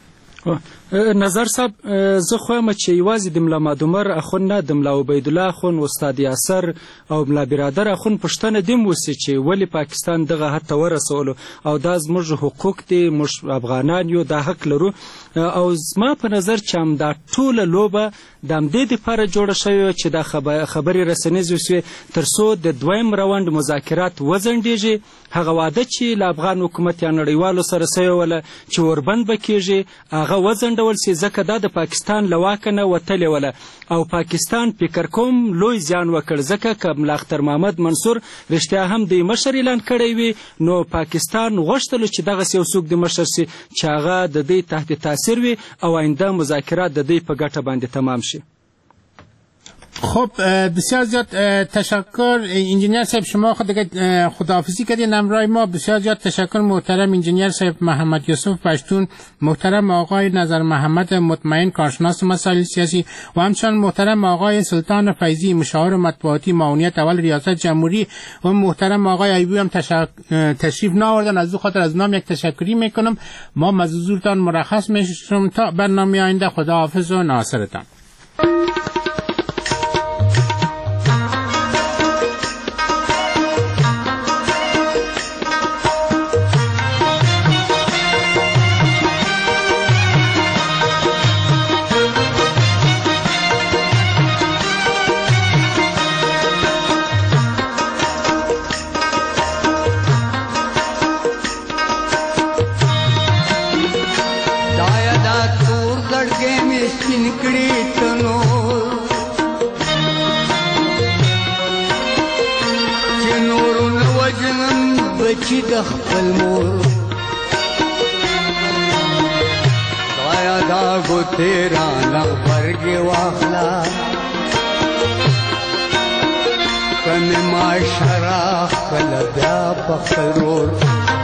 نظر صاحب زه خوایم چې یوازې د ملا مادومر اخون نه د ملا عبید الله اخون استاد یاسر او ملا برادر اخون پښتنه دیم وسی چې ولی پاکستان دغه حد ته ورسولو او دا زموږ حقوق دي، موږ افغانان یو دا حق لرو. او زما په نظر چې هم دا ټوله لوبه د همدې دپاره جوړه شوې چې دا خبرې رسنیز وسوې تر څو د دویم راوند مذاکرات وځنډېږي. هغه واده چې له افغان حکومت یا نړیوالو سره سوی وله چې وربند به کېږي هغه وځنډول سي، ځکه دا د پاکستان له واکه نه وتلې وله او پاکستان فکر کوم لوی زیان وکړ، ځکه که ملا اختر محمد منصور رښتیا هم د مشر اعلان کړی وي نو پاکستان غوښتلو چې دغسې یو څوک د مشر سي چې هغه د دوی تحت تاثیر وي او آینده مذاکرات د دوی په ګټه باندې تمام شي. خب بسیار زیاد تشکر انجینیر صاحب، شما خود دیگه خداحافظی کردین همراه ما. بسیار زیاد تشکر محترم انجینیر صاحب محمد یوسف پشتون، محترم آقای نظر محمد مطمئن کارشناس مسائل سیاسی و همچنین محترم آقای سلطان فیضی مشاور مطبوعاتی معاونیت اول ریاست جمهوری و محترم آقای ایوبی هم تشک... تشریف نآوردن. از او خاطر از نام یک تشکری میکنم. ما مزورتان مرخص میشم تا برنامه آینده. خداحافظ و ناصرتان. چې د خپل مور دایا دا ګوتې رانه غبرګې واخله که مې معاشره خپله بیا په خپل رور